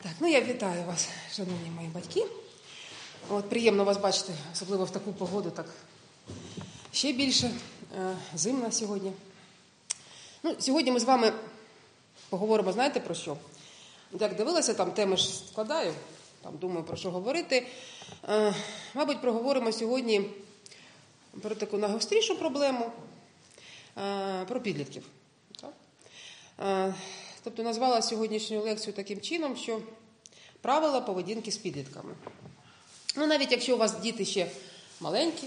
Так, я вітаю вас, шановні мої батьки. Приємно вас бачити, особливо в таку погоду, так ще більше зимно сьогодні. Сьогодні ми з вами поговоримо, знаєте про що? Як дивилася, там теми ж складаю, думаю, про що говорити. Мабуть, проговоримо сьогодні про таку найгострішу проблему, про підлітків. Тобто назвала сьогоднішню лекцію таким чином, що правила поведінки з підлітками. Навіть якщо у вас діти ще маленькі,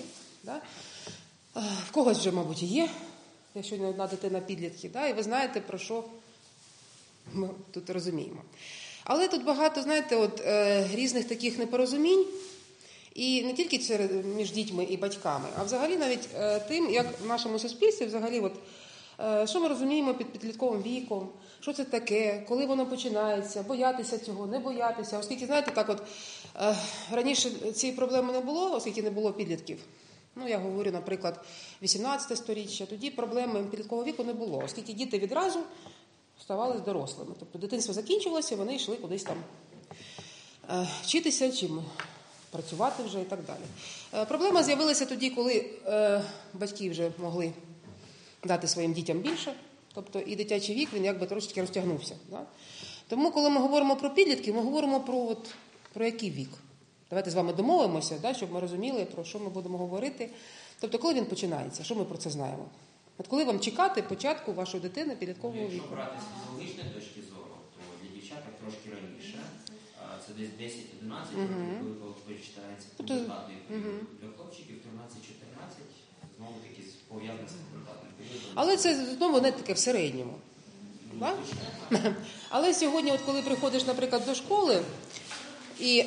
в когось вже, мабуть, є, якщо не одна дитина підлітки, і ви знаєте, про що ми тут розуміємо. Але тут багато, знаєте, різних таких непорозумінь, і не тільки між дітьми і батьками, а взагалі навіть тим, як в нашому суспільстві взагалі, що ми розуміємо під підлітковим віком, що це таке, коли воно починається, боятися цього, не боятися. Оскільки, знаєте, раніше цієї проблеми не було, оскільки не було підлітків. Я говорю, наприклад, 18 сторіччя, тоді проблеми підліткового віку не було, оскільки діти відразу ставали дорослими. Тобто дитинство закінчилося, вони йшли кудись там вчитися, чим працювати вже і так далі. Проблема з'явилася тоді, коли батьки вже могли дати своїм дітям більше, тобто і дитячий вік, він якби трошечки розтягнувся. Тому, коли ми говоримо про підлітків, ми говоримо про який вік. Давайте з вами домовимося, щоб ми розуміли, про що ми будемо говорити. Тобто, коли він починається, що ми про це знаємо? Коли вам чекати початку вашої дитини підліткового віку? Якщо брати з фізіологічної точки зору, то для дівчаток трошки раніше. Це десь 10-11 років, коли починається пубертатний період. Для хлопчиків 13-14, знову-таки пов'язано з пубертатним періодом. Але це знову не таке в середньому. Але сьогодні, коли приходиш, наприклад, до школи, і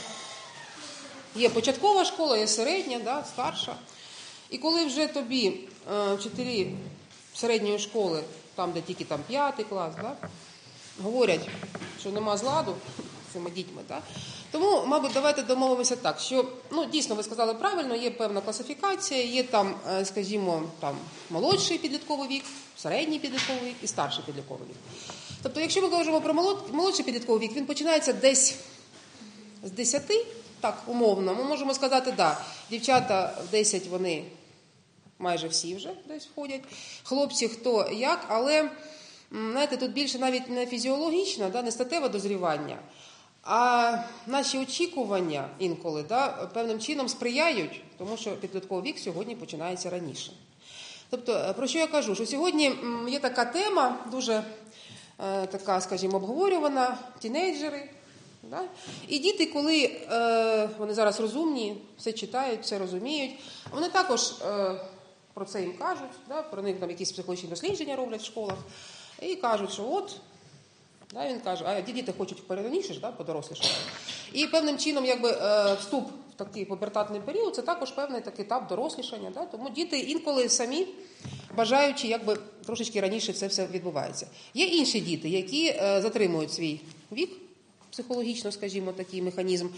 є початкова школа, є середня, старша, і коли вже тобі вчителі середньої школи, там, де тільки 5 клас, говорять, що нема зладу з цими дітьми, тому, мабуть, давайте домовимося так, що, дійсно, ви сказали правильно, є певна класифікація, є там, скажімо, молодший підлітковий вік, середній підлітковий вік і старший підлітковий вік. Тобто, якщо ми кажемо про молодший підлітковий вік, він починається десь з 10, так, умовно, ми можемо сказати, дівчата в 10, вони майже всі вже десь входять, хлопці хто як, але, знаєте, тут більше навіть не фізіологічне, не статеве дозрівання, а наші очікування інколи певним чином сприяють, тому що підлітковий вік сьогодні починається раніше. Тобто, про що я кажу? Що сьогодні є така тема, дуже така, скажімо, обговорювана, тінейджери. І діти, коли вони зараз розумні, все читають, все розуміють, вони також про це їм кажуть, про них там якісь психологічні дослідження роблять в школах, і кажуть, що він каже, а діти хочуть раніше подорослішати. І певним чином вступ в такий пубертатний період – це також певний такий етап дорослішання. Тому діти інколи самі, бажаючи, трошечки раніше це все відбувається. Є інші діти, які затримують свій вік, психологічно, скажімо, такий механізм,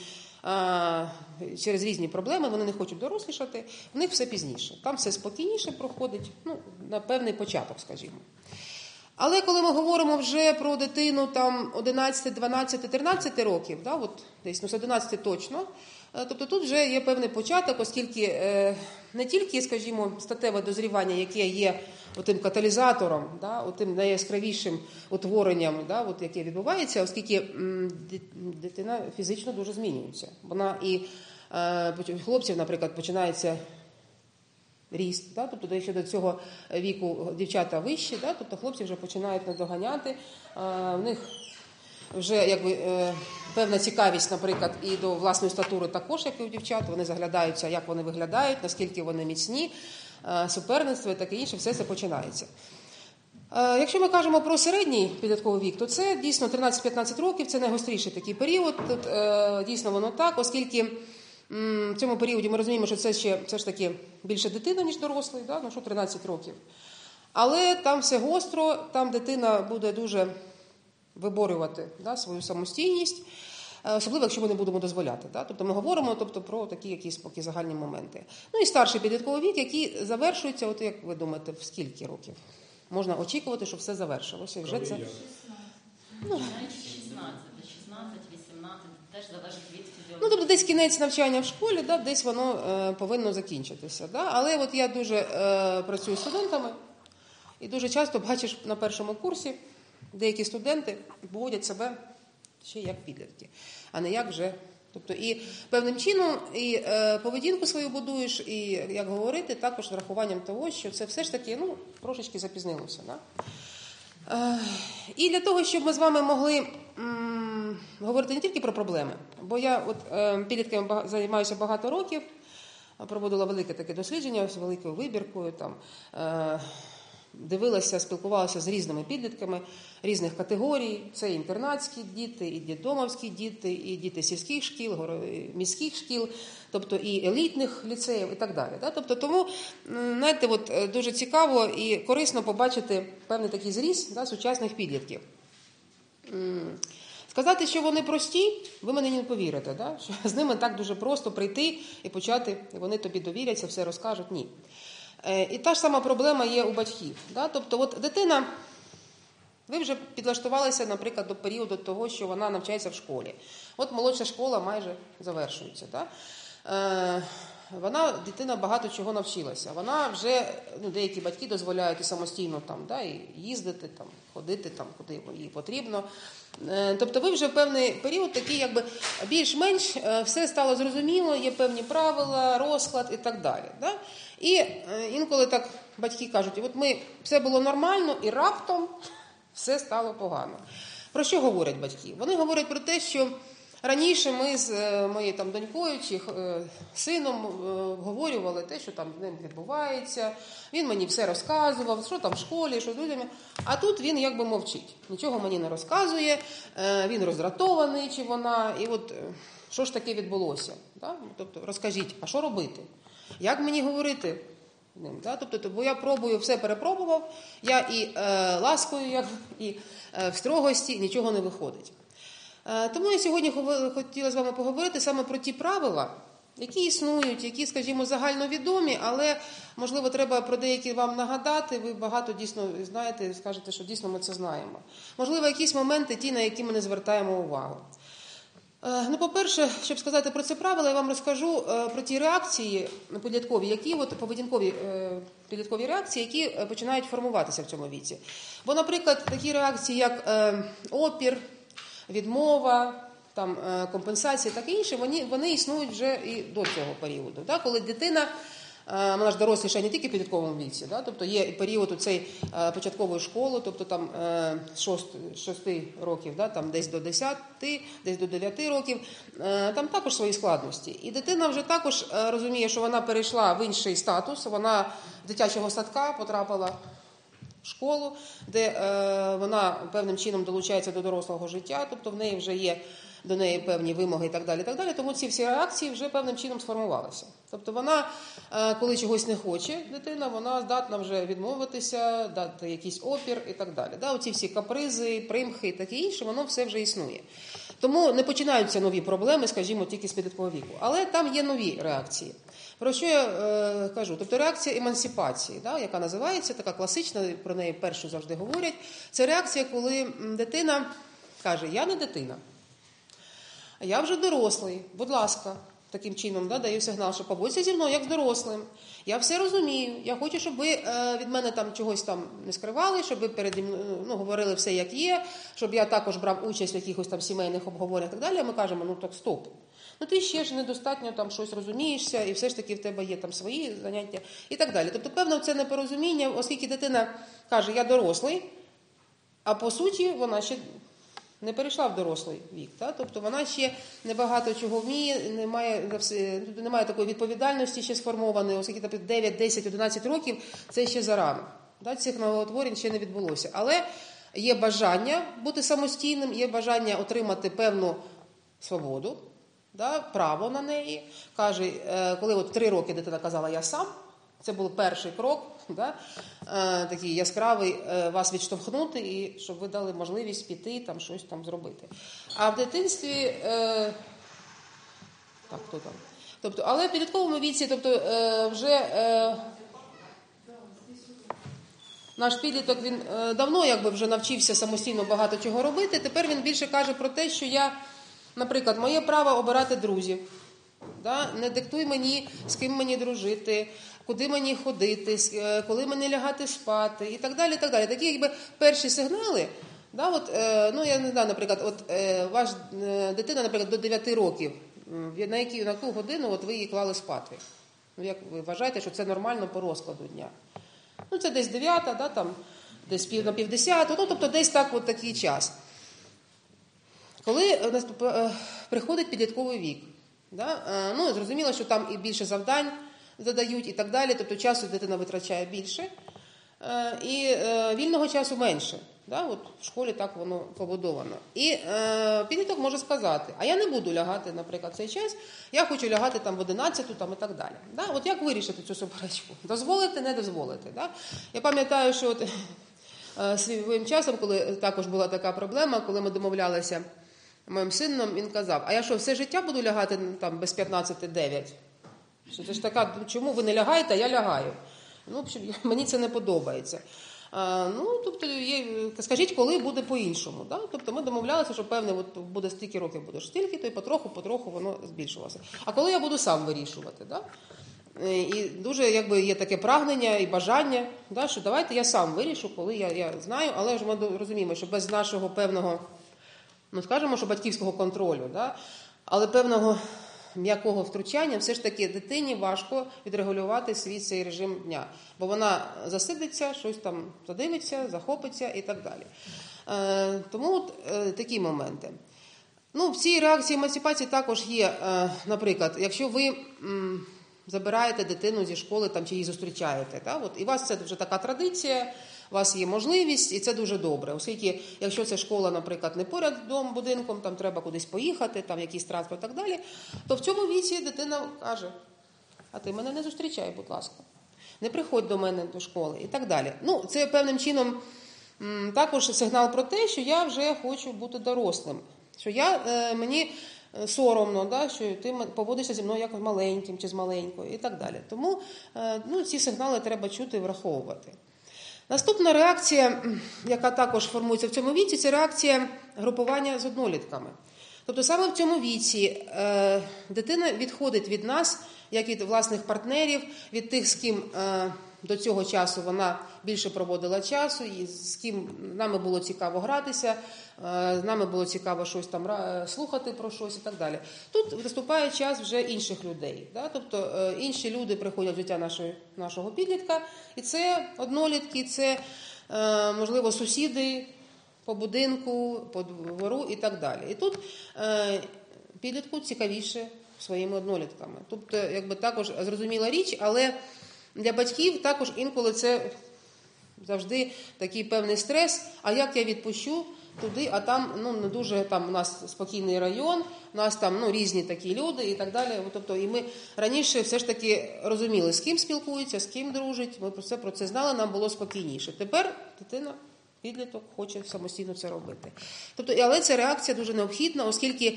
через різні проблеми, вони не хочуть дорослішати, в них все пізніше. Там все спокійніше проходить, на певний початок, скажімо. Але коли ми говоримо вже про дитину 11, 12, 13 років, десь з 11 точно, тобто тут вже є певний початок, оскільки не тільки, скажімо, статеве дозрівання, яке є тим каталізатором, тим найяскравішим утворенням, яке відбувається, оскільки дитина фізично дуже змінюється. Вона і хлопців, наприклад, починається ріст, тобто якщо до цього віку дівчата вищі, тобто хлопці вже починають надоганяти, в них вже певна цікавість, наприклад, і до власної статури також, як і у дівчат, вони заглядаються, як вони виглядають, наскільки вони міцні, суперництво і таке інше, все це починається. Якщо ми кажемо про середній підлітковий вік, то це дійсно 13-15 років, це найгостріший такий період, тут дійсно воно так, оскільки в цьому періоді ми розуміємо, що це ще все ж таки більше дитина, ніж дорослий, 13 років. Але там все гостро, там дитина буде дуже виборювати свою самостійність, особливо, якщо ми не будемо дозволяти. Тобто ми говоримо про такі якісь поки загальні моменти. І старший підлітковий вік, який завершується, як ви думаєте, в скільки років? Можна очікувати, що все завершилося. І вже це... 16. 18, теж залежить від фізіології. Ну, тобто десь кінець навчання в школі, да, десь воно повинно закінчитися. Да? Але от я дуже працюю з студентами, і дуже часто бачиш на першому курсі, деякі студенти поводять себе ще як підлітки, а не як вже. Тобто і певним чином і поведінку свою будуєш, і як говорити, також з врахуванням того, що це все ж таки трошечки запізнилося. Да? І для того, щоб ми з вами могли говорити не тільки про проблеми, бо я підлітками займаюся багато років, проводила велике таке дослідження з великою вибіркою, там, дивилася, спілкувалася з різними підлітками різних категорій. Це інтернатські діти, і дитдомовські діти, і діти сільських шкіл, міських шкіл, тобто і елітних ліцеїв і так далі. Да? Тобто, тому, знаєте, дуже цікаво і корисно побачити певний такий зріст, да, сучасних підлітків. Сказати, що вони прості, ви мені не повірите, да? Що з ними так дуже просто прийти і почати, і вони тобі довіряться, все розкажуть. Ні. І та ж сама проблема є у батьків. Да? Тобто дитина, ви вже підлаштувалися, наприклад, до періоду того, що вона навчається в школі. От молодша школа майже завершується. Да? Дитина багато чого навчилася. Вона вже, деякі батьки дозволяють і самостійно там, да, і їздити, там, ходити там, куди їй потрібно. Тобто ви вже в певний період такий, якби більш-менш все стало зрозуміло, є певні правила, розклад і так далі. Да? І інколи так батьки кажуть, от все було нормально і раптом все стало погано. Про що говорять батьки? Вони говорять про те, що раніше ми з моєю там донькою чи сином обговорювали те, що там з ним відбувається, він мені все розказував, що там в школі, що з людьми, а тут він якби мовчить, нічого мені не розказує, він роздратований чи вона, і от що ж таке відбулося? Да? Тобто розкажіть, а що робити? Як мені говорити? Да? Тобто, бо я все перепробував, я і ласкою, і в строгості, нічого не виходить. Тому я сьогодні хотіла з вами поговорити саме про ті правила, які існують, які, скажімо, загальновідомі, але, можливо, треба про деякі вам нагадати, ви багато дійсно знаєте і скажете, що дійсно ми це знаємо. Можливо, якісь моменти, ті, на які ми не звертаємо увагу. По-перше, щоб сказати про ці правила, я вам розкажу про ті реакції підліткові, поведінкові підліткові реакції, які починають формуватися в цьому віці. Бо, наприклад, такі реакції, як опір, відмова, там, компенсація і таке інше, вони існують вже і до цього періоду. Да? Коли дитина, вона ж доросліша не тільки в підлітковому віці, да? Тобто є період у цей початкової школи, тобто там 6 років, да? Там десь до 10, десь до 9 років, там також свої складності. І дитина вже також розуміє, що вона перейшла в інший статус, вона з дитячого садка потрапила школу, де вона певним чином долучається до дорослого життя, тобто в неї вже є до неї певні вимоги і так далі, тому ці всі реакції вже певним чином сформувалися. Тобто вона, коли чогось не хоче дитина, вона здатна вже відмовитися, дати якийсь опір і так далі. Да, оці всі капризи, примхи і таке інше, воно все вже існує. Тому не починаються нові проблеми, скажімо, тільки з підліткового віку. Але там є нові реакції. Про що я кажу? Тобто реакція емансипації, да, яка називається, така класична, про неї першу завжди говорять. Це реакція, коли дитина каже, я не дитина, а я вже дорослий, будь ласка, таким чином даю сигнал, що поводься зі мною як з дорослим. Я все розумію, я хочу, щоб ви від мене там чогось там не скривали, щоб ви переді мною говорили все як є, щоб я також брав участь в якихось там сімейних обговореннях і так далі. А ми кажемо, так стоп. Ти ще ж недостатньо там щось розумієшся, і все ж таки в тебе є там свої заняття і так далі. Тобто, певно, це непорозуміння, оскільки дитина каже, я дорослий, а по суті вона ще не перейшла в дорослий вік. Так? Тобто вона ще небагато чого вміє, немає такої відповідальності ще сформованої, оскільки 9, 10, 11 років це ще зарано. Так? Цих новоутворень ще не відбулося. Але є бажання бути самостійним, є бажання отримати певну свободу, право на неї. Каже, коли 3 роки дитина казала «я сам», це був перший крок, такий яскравий, вас відштовхнути, і щоб ви дали можливість піти, там, щось там зробити. А в дитинстві, хто там? Тобто, але в підлітковому віці, тобто, вже, наш підліток, він давно якби вже навчився самостійно багато чого робити. Тепер він більше каже про те, що я, наприклад, моє право обирати друзів. Да? Не диктуй мені, з ким мені дружити, куди мені ходити, коли мені лягати спати і так далі. І так далі. Такі якби перші сигнали. Да, от, ну, я не знаю, наприклад, ваш дитина, наприклад, до 9 років, на яку годину от ви її клали спати? Ну, як ви вважаєте, що це нормально по розкладу дня? Ну, це десь 9, да, там, десь на 9:50, ну, тобто десь так, от такий час. Коли приходить підлітковий вік, да, ну, зрозуміло, що там і більше завдань задають і так далі, тобто часу дитина витрачає більше, і вільного часу менше. Да, от в школі так воно побудовано. І підліток може сказати, а я не буду лягати, наприклад, цей час, я хочу лягати там в 11 там, і так далі. Да? От як вирішити цю суперечку? Дозволити, не дозволити. Да? Я пам'ятаю, що от, своїм часом, коли також була така проблема, коли ми домовлялися моїм сином, він казав, а я що, все життя буду лягати там, без 15:09? Що це ж така, чому ви не лягаєте, а я лягаю? Ну, мені це не подобається. Ну, тобто, скажіть, коли буде по-іншому. Да? Тобто ми домовлялися, що певне, от буде стільки років будеш стільки, то і потроху воно збільшувалося. А коли я буду сам вирішувати, да? І дуже якби є таке прагнення і бажання, да, що давайте я сам вирішу, коли я знаю, але ж ми розуміємо, що без нашого певного, ну скажемо, що батьківського контролю, да? Але певного м'якого втручання, все ж таки дитині важко відрегулювати свій цей режим дня. Бо вона засидиться, щось там задивиться, захопиться і так далі. Тому от, такі моменти. Ну, в цій реакції емансипації також є, наприклад, якщо ви забираєте дитину зі школи там, чи її зустрічаєте, та, от, і у вас це вже така традиція, у вас є можливість, і це дуже добре. Оскільки, якщо це школа, наприклад, не поряд з будинком, там треба кудись поїхати, там якийсь транспорт і так далі, то в цьому віці дитина каже, а ти мене не зустрічай, будь ласка, не приходь до мене до школи і так далі. Ну, це певним чином також сигнал про те, що я вже хочу бути дорослим, що мені соромно, да, що ти поводишся зі мною як з маленьким чи з маленькою і так далі. Тому ну, ці сигнали треба чути і враховувати. Наступна реакція, яка також формується в цьому віці, це реакція групування з однолітками. Тобто саме в цьому віці дитина відходить від нас, як від власних партнерів, від тих, з ким до цього часу вона більше проводила часу, і з ким нами було цікаво гратися, з нами було цікаво щось там слухати про щось і так далі. Тут наступає час вже інших людей. Да? Тобто інші люди приходять в життя нашого підлітка, і це однолітки, це, можливо, сусіди по будинку, по двору і так далі. І тут підлітку цікавіше своїми однолітками. Тобто, якби також зрозуміла річ, але для батьків також інколи це завжди такий певний стрес. А як я відпущу туди, а там ну, не дуже там у нас спокійний район, у нас там ну, різні такі люди і так далі. Тобто, і ми раніше все ж таки розуміли, з ким спілкуються, з ким дружить. Ми про це знали, нам було спокійніше. Тепер дитина, підліток хоче самостійно це робити. Тобто, але ця реакція дуже необхідна, оскільки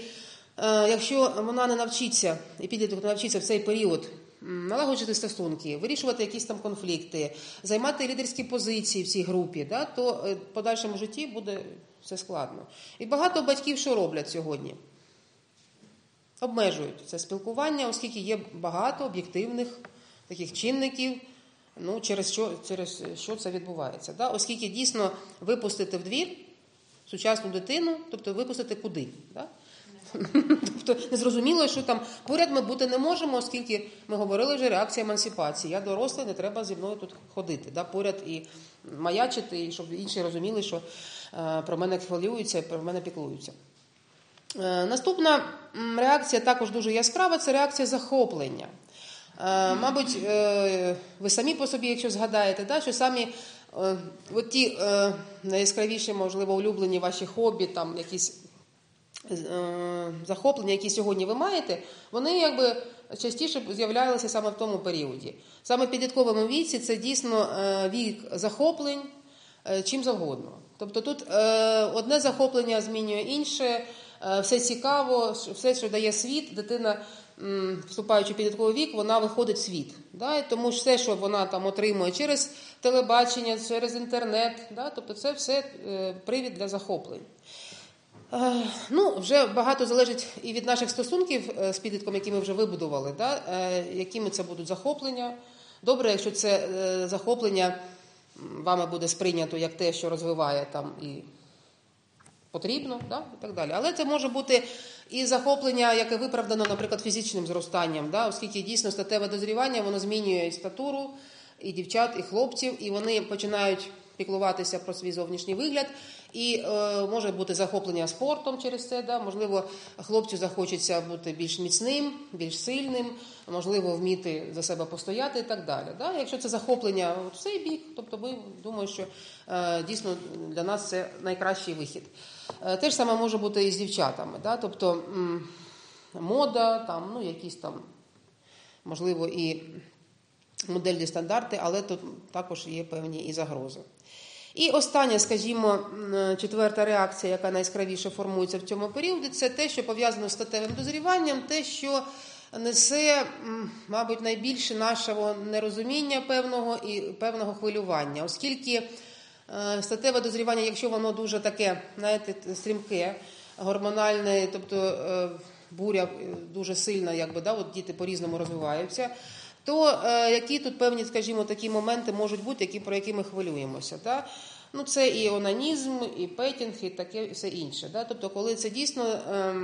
якщо вона не навчиться, і підліток не навчиться в цей період налагоджувати стосунки, вирішувати якісь там конфлікти, займати лідерські позиції в цій групі, да, то в подальшому житті буде все складно. І багато батьків що роблять сьогодні? Обмежують це спілкування, оскільки є багато об'єктивних таких чинників, ну, через що це відбувається. Да? Оскільки дійсно випустити в двір сучасну дитину, тобто випустити куди? Да? Тобто незрозуміло, що там поряд ми бути не можемо, оскільки ми говорили вже реакція емансипації. Я дорослий, не треба зі мною тут ходити, да, поряд і маячити, і щоб інші розуміли, що про мене хвилюються і про мене піклуються. Наступна реакція також дуже яскрава, це реакція захоплення. Мабуть, ви самі по собі, якщо згадаєте, да, що самі от ті найяскравіші, можливо, улюблені ваші хобі, там якісь захоплення, які сьогодні ви маєте, вони якби частіше з'являлися саме в тому періоді. Саме в підлітковому віці це дійсно вік захоплень чим завгодно. Тобто тут одне захоплення змінює інше, все цікаво, все, що дає світ, дитина, вступаючи в підлітковий вік, вона виходить в світ. Да? І тому все, що вона там отримує через телебачення, через інтернет, да? Тобто це все привід для захоплень. Вже багато залежить і від наших стосунків з підлітком, які ми вже вибудували, да? Якими це будуть захоплення. Добре, якщо це захоплення вами буде сприйнято як те, що розвиває там і потрібно, да? І так далі. Але це може бути і захоплення, яке виправдано, наприклад, фізичним зростанням, да? Оскільки дійсно статеве дозрівання, воно змінює і статуру, і дівчат, і хлопців, і вони починають піклуватися про свій зовнішній вигляд, і може бути захоплення спортом через це, да? Можливо, хлопцю захочеться бути більш міцним, більш сильним, можливо, вміти за себе постояти і так далі. Да? Якщо це захоплення в цей бік, тобто ми думаємо, що дійсно для нас це найкращий вихід. Те ж саме може бути і з дівчатами, да? Тобто мода, там, якісь там, можливо, і модельні стандарти, але тут також є певні і загрози. І остання, скажімо, четверта реакція, яка найяскравіше формується в цьому періоді, це те, що пов'язано з статевим дозріванням, те, що несе, мабуть, найбільше нашого нерозуміння певного і певного хвилювання. Оскільки статеве дозрівання, якщо воно дуже таке, знаєте, стрімке, гормональне, тобто буря дуже сильна, от діти по-різному розвиваються, то які тут певні, скажімо, такі моменти можуть бути, про які ми хвилюємося. Да? Це і онанізм, і петінг, і таке все інше. Да? Тобто, коли це дійсно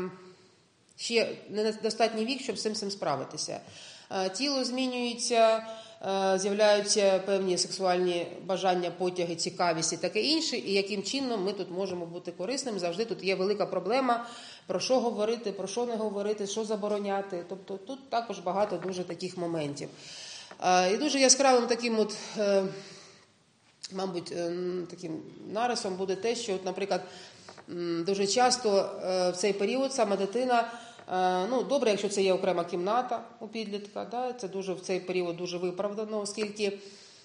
ще недостатній вік, щоб з цим справитися. Тіло змінюється, з'являються певні сексуальні бажання, потяги, цікавість і таке інше, і яким чином ми тут можемо бути корисними. Завжди тут є велика проблема, про що говорити, про що не говорити, що забороняти. Тобто тут також багато дуже таких моментів. І дуже яскравим таким мабуть, таким нарисом буде те, що, наприклад, дуже часто в цей період саме дитина, добре, якщо це є окрема кімната у підлітка, да, це дуже в цей період дуже виправдано, оскільки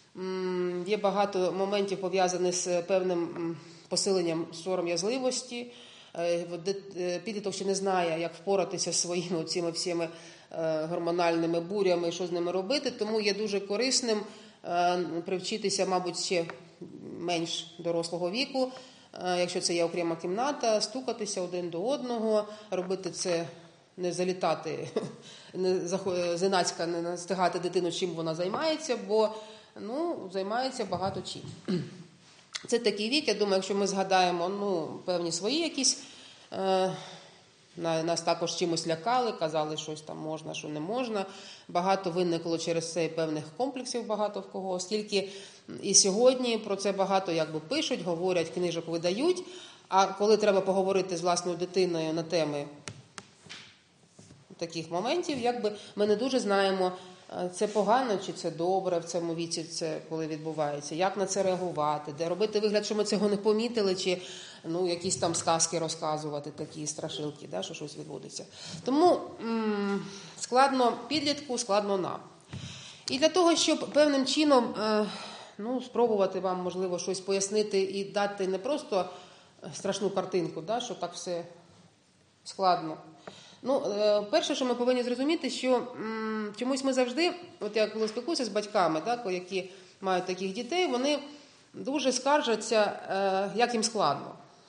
є багато моментів пов'язаних з певним посиленням сором'язливості. Підліток ще не знає, як впоратися зі своїми цими всіми гормональними бурями, що з ними робити, тому є дуже корисним привчитися, мабуть, ще менш дорослого віку, якщо це є окрема кімната, стукатися один до одного, робити це, не залітати, зненацька не настигати дитину, чим вона займається, бо займається багато чим. Це такий вік, я думаю, якщо ми згадаємо певні свої якісь, нас також чимось лякали, казали, щось там можна, що не можна. Багато виникло через це певних комплексів багато в кого, оскільки і сьогодні про це багато пишуть, говорять, книжок видають, а коли треба поговорити з власною дитиною на теми таких моментів, ми не дуже знаємо, це погано чи це добре в цьому віці, це коли відбувається, як на це реагувати, де робити вигляд, що ми цього не помітили, чи якісь там сказки розказувати, такі страшилки, да, що щось відбудеться. Тому складно підлітку, складно нам. І для того, щоб певним чином спробувати вам, можливо, щось пояснити і дати не просто страшну картинку, да, що так все складно. Перше, що ми повинні зрозуміти, що чомусь ми завжди, я коли спілкуюся з батьками, да, які мають таких дітей, вони дуже скаржаться, як їм складно.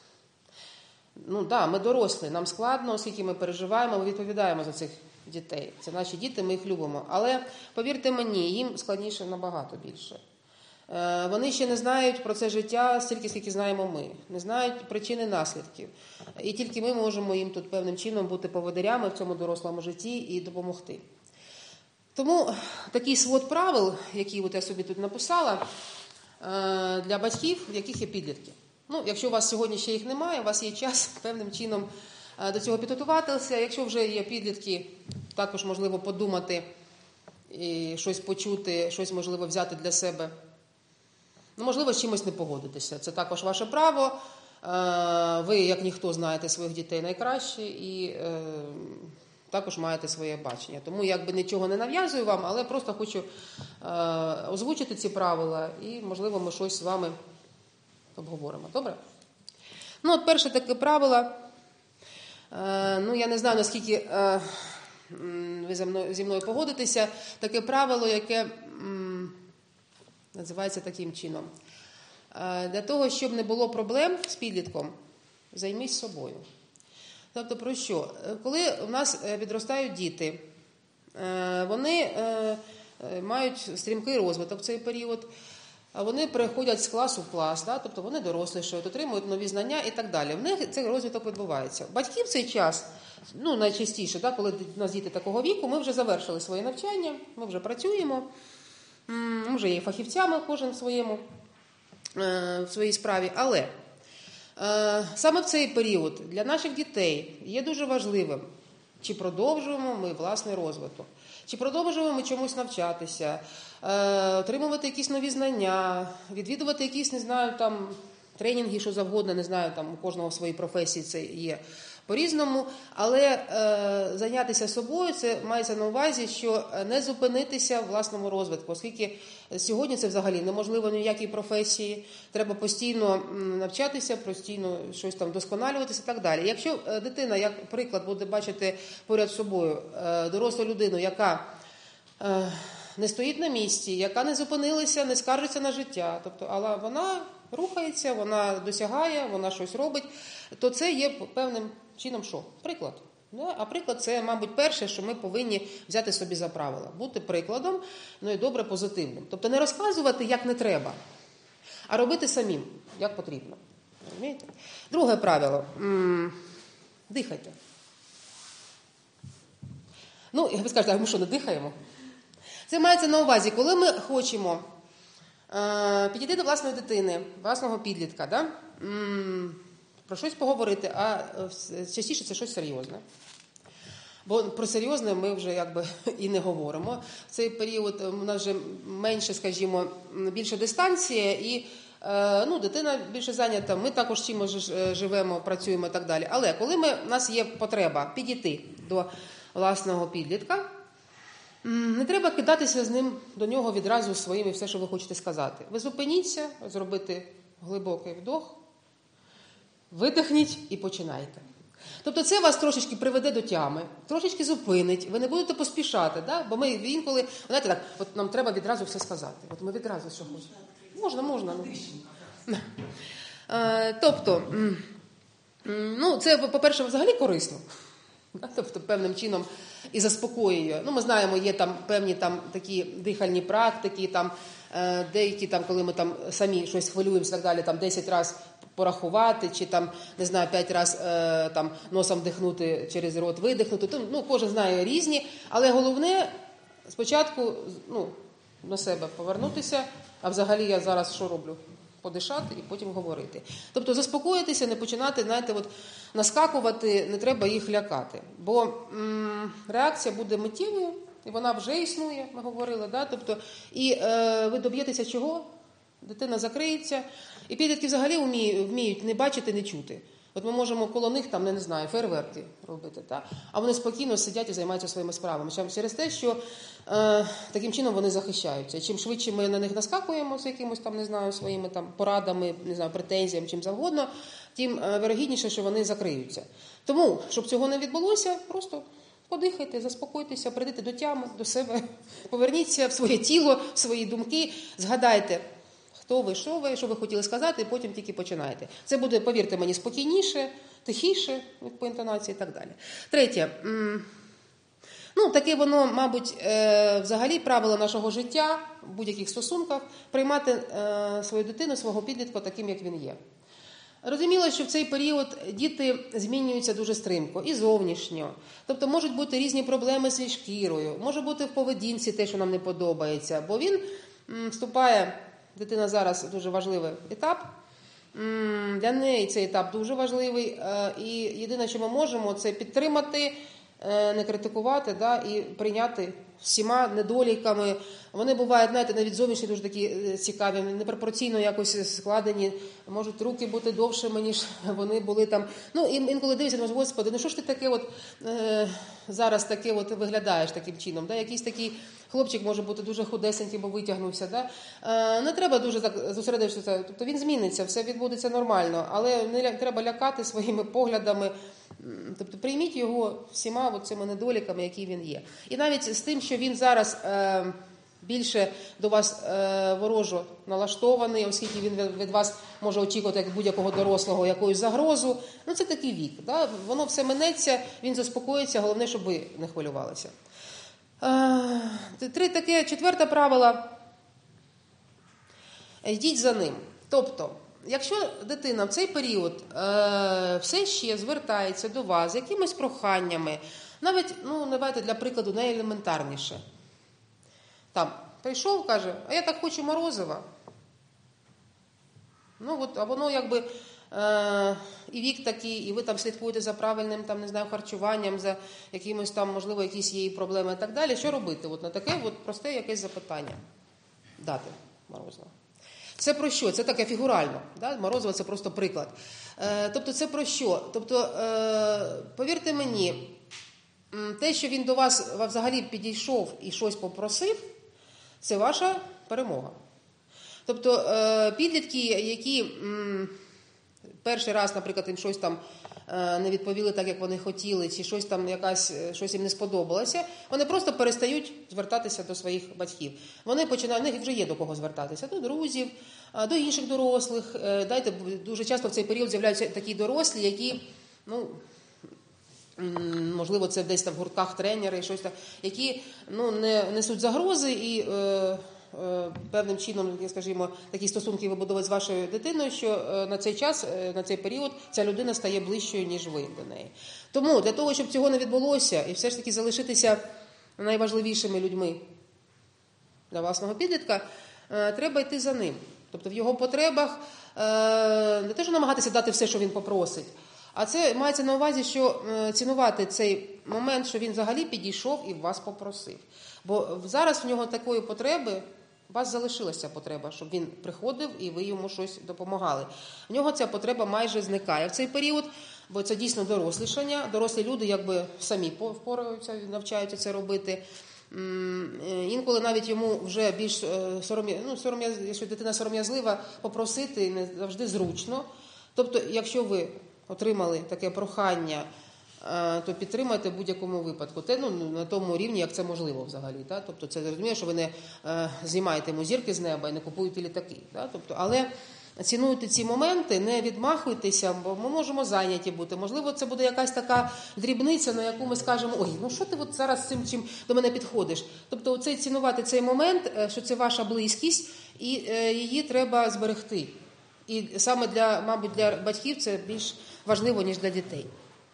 Ми дорослі, нам складно, оскільки ми переживаємо, ми відповідаємо за цих дітей. Це наші діти, ми їх любимо. Але, повірте мені, їм складніше набагато більше. Вони ще не знають про це життя стільки, скільки знаємо ми. Не знають причини наслідків. І тільки ми можемо їм тут певним чином бути поводирями в цьому дорослому житті і допомогти. Тому такий свод правил, який я собі тут написала, для батьків, в яких є підлітки. Якщо у вас сьогодні ще їх немає, у вас є час певним чином до цього підготуватися. Якщо вже є підлітки, також можливо подумати, і щось почути, щось можливо взяти для себе. Можливо, з чимось не погодитися. Це також ваше право. Ви, як ніхто, знаєте своїх дітей найкраще і також маєте своє бачення. Тому нічого не нав'язую вам, але просто хочу озвучити ці правила і, можливо, ми щось з вами обговоримо. Добре? Перше таке правило. ну я не знаю, наскільки ви зі мною погодитеся, таке правило, яке називається таким чином. Для того, щоб не було проблем з підлітком, займись собою. Тобто про що? Коли у нас підростають діти, вони мають стрімкий розвиток в цей період, вони переходять з класу в клас, да? Тобто вони дорослішають, отримують нові знання і так далі. В них цей розвиток відбувається. Батьки в цей час, ну найчастіше, да, коли у нас діти такого віку, ми вже завершили своє навчання, ми вже працюємо, ми вже є фахівцями кожен в своїй справі, але саме в цей період для наших дітей є дуже важливим, чи продовжуємо ми власний розвиток, чи продовжуємо ми чомусь навчатися, отримувати якісь нові знання, відвідувати якісь, не знаю, там тренінги, що завгодно, не знаю, там у кожного в своїй професії це є по-різному, але зайнятися собою, це мається на увазі, що не зупинитися в власному розвитку, оскільки сьогодні це взагалі неможливо ні в якій професії, треба постійно навчатися, постійно щось там вдосконалюватися і так далі. Якщо дитина, як приклад, буде бачити поряд з собою дорослу людину, яка не стоїть на місці, яка не зупинилася, не скаржиться на життя, тобто, але вона рухається, вона досягає, вона щось робить, то це є певним чином що? Приклад. А приклад – це, мабуть, перше, що ми повинні взяти собі за правило. Бути прикладом, ну і добре позитивним. Тобто не розказувати, як не треба, а робити самим, як потрібно. Розумієте? Друге правило. Дихайте. Ну, ви скажете, а ми що, не дихаємо? Це мається на увазі, коли ми хочемо підійти до власної дитини, власного підлітка, да? Про щось поговорити, а частіше це щось серйозне. Бо про серйозне ми вже якби і не говоримо. В цей період у нас вже менше, скажімо, більше дистанція і дитина більше зайнята, ми також чимось живемо, працюємо і так далі. Але коли у нас є потреба підійти до власного підлітка, не треба кидатися з ним до нього відразу своїм і все, що ви хочете сказати. Ви зупиніться, зробите глибокий вдох, видихніть і починайте. Тобто це вас трошечки приведе до тями, трошечки зупинить, ви не будете поспішати, да? Бо ми інколи, знаєте, так, от нам треба відразу все сказати. От ми відразу що хочемо. Можна. Тобто, це, по-перше, взагалі корисно. Тобто, певним чином і заспокоює. Ми знаємо, є там певні там такі дихальні практики, там деякі там, коли ми там самі щось хвилюємося і так далі, там 10 разів порахувати, чи там, не знаю, 5 разів там носом вдихнути, через рот видихнути. Кожен знає різні, але головне спочатку на себе повернутися, а взагалі я зараз що роблю? Подишати і потім говорити. Тобто заспокоїтися, не починати, знаєте, наскакувати, не треба їх лякати. Бо реакція буде миттєвою, і вона вже існує, ми говорили, да? Тобто, і ви доб'єтеся чого? Дитина закриється. І підлітки взагалі вміють не бачити, не чути. От ми можемо коло них, там, не знаю, фейерверки робити, так? А вони спокійно сидять і займаються своїми справами. Через те, що таким чином вони захищаються. І чим швидше ми на них наскакуємо з якимось там, не знаю, своїми там порадами, не знаю, претензіями, чим завгодно, тим вирогідніше, що вони закриються. Тому, щоб цього не відбулося, просто подихайте, заспокойтеся, прийдіть до тями, до себе, поверніться в своє тіло, в свої думки, згадайте, хто ви, що ви хотіли сказати, і потім тільки починаєте. Це буде, повірте мені, спокійніше, тихіше по інтонації і так далі. Третє. Таке воно, мабуть, взагалі правило нашого життя в будь-яких стосунках приймати свою дитину, свого підлітка таким, як він є. Розуміло, що в цей період діти змінюються дуже стрімко і зовнішньо. Тобто можуть бути різні проблеми зі шкірою, може бути в поведінці те, що нам не подобається, бо він вступає, дитина зараз дуже важливий етап, для неї цей етап дуже важливий, і єдине, що ми можемо, це підтримати, не критикувати, да, і прийняти всіма недоліками. Вони бувають, знаєте, навіть зовнішні дуже такі цікаві, непропорційно якось складені, можуть руки бути довшими, ніж вони були там. Інколи дивишся, думаєш, Господи, що ж ти таке зараз таке виглядаєш таким чином? Да? Якийсь такий хлопчик може бути дуже худесенький, бо витягнувся. Да? Не треба дуже так зосередитися. Тобто він зміниться, все відбудеться нормально, але не треба лякати своїми поглядами, Тобто прийміть його всіма цими недоліками, які він є. І навіть з тим, що він зараз більше до вас ворожо налаштований, оскільки він від вас може очікувати, як будь-якого дорослого, якусь загрозу. Це такий вік. Да? Воно все минеться, він заспокоїться, головне, щоб ви не хвилювалися. Четверте правило. Йдіть за ним. Тобто, якщо дитина в цей період все ще звертається до вас з якимись проханнями, навіть, давайте для прикладу, найелементарніше. Там, прийшов, каже, а я так хочу морозива. А воно якби і вік такий, і ви там слідкуєте за правильним, харчуванням, за якимось там, можливо, якісь є проблеми і так далі. Що робити? На таке просте якесь запитання. Дати морозива. Це про що? Це таке фігурально. Да? Морозиво – це просто приклад. Тобто це про що? Тобто, повірте мені, те, що він до вас взагалі підійшов і щось попросив, це ваша перемога. Тобто підлітки, які перший раз, наприклад, їм щось там не відповіли так, як вони хотіли, чи щось їм не сподобалося, вони просто перестають звертатися до своїх батьків. Вони починають, в них вже є до кого звертатися, до друзів, до інших дорослих. Дуже часто в цей період з'являються такі дорослі, які, можливо, це десь там в гуртках тренери, які не несуть загрози і певним чином, скажімо, такі стосунки вибудовують з вашою дитиною, що на цей час, на цей період ця людина стає ближчою, ніж ви до неї. Тому для того, щоб цього не відбулося і все ж таки залишитися найважливішими людьми для власного підлітка, треба йти за ним. Тобто в його потребах не те, що намагатися дати все, що він попросить, а це мається на увазі, що цінувати цей момент, що він взагалі підійшов і вас попросив. Бо зараз в нього такої потреби, у вас залишилася потреба, щоб він приходив і ви йому щось допомагали. В нього ця потреба майже зникає в цей період, бо це дійсно дорослішання. Дорослі люди якби самі впораються, навчаються це робити. Інколи навіть йому вже більш якщо дитина сором'язлива, попросити не завжди зручно. Тобто, якщо ви отримали таке прохання, то підтримайте в будь-якому випадку. Те, на тому рівні, як це можливо взагалі. Да? Тобто це розуміє, що ви не знімаєте йому зірки з неба і не купуєте літаки. Да? Тобто, але цінуйте ці моменти, не відмахуйтеся, бо ми можемо зайняті бути. Можливо, це буде якась така дрібниця, на яку ми скажемо, що ти зараз з цим чим до мене підходиш. Тобто цінувати цей момент, що це ваша близькість, і її треба зберегти. І саме мабуть, для батьків це більш важливо, ніж для дітей.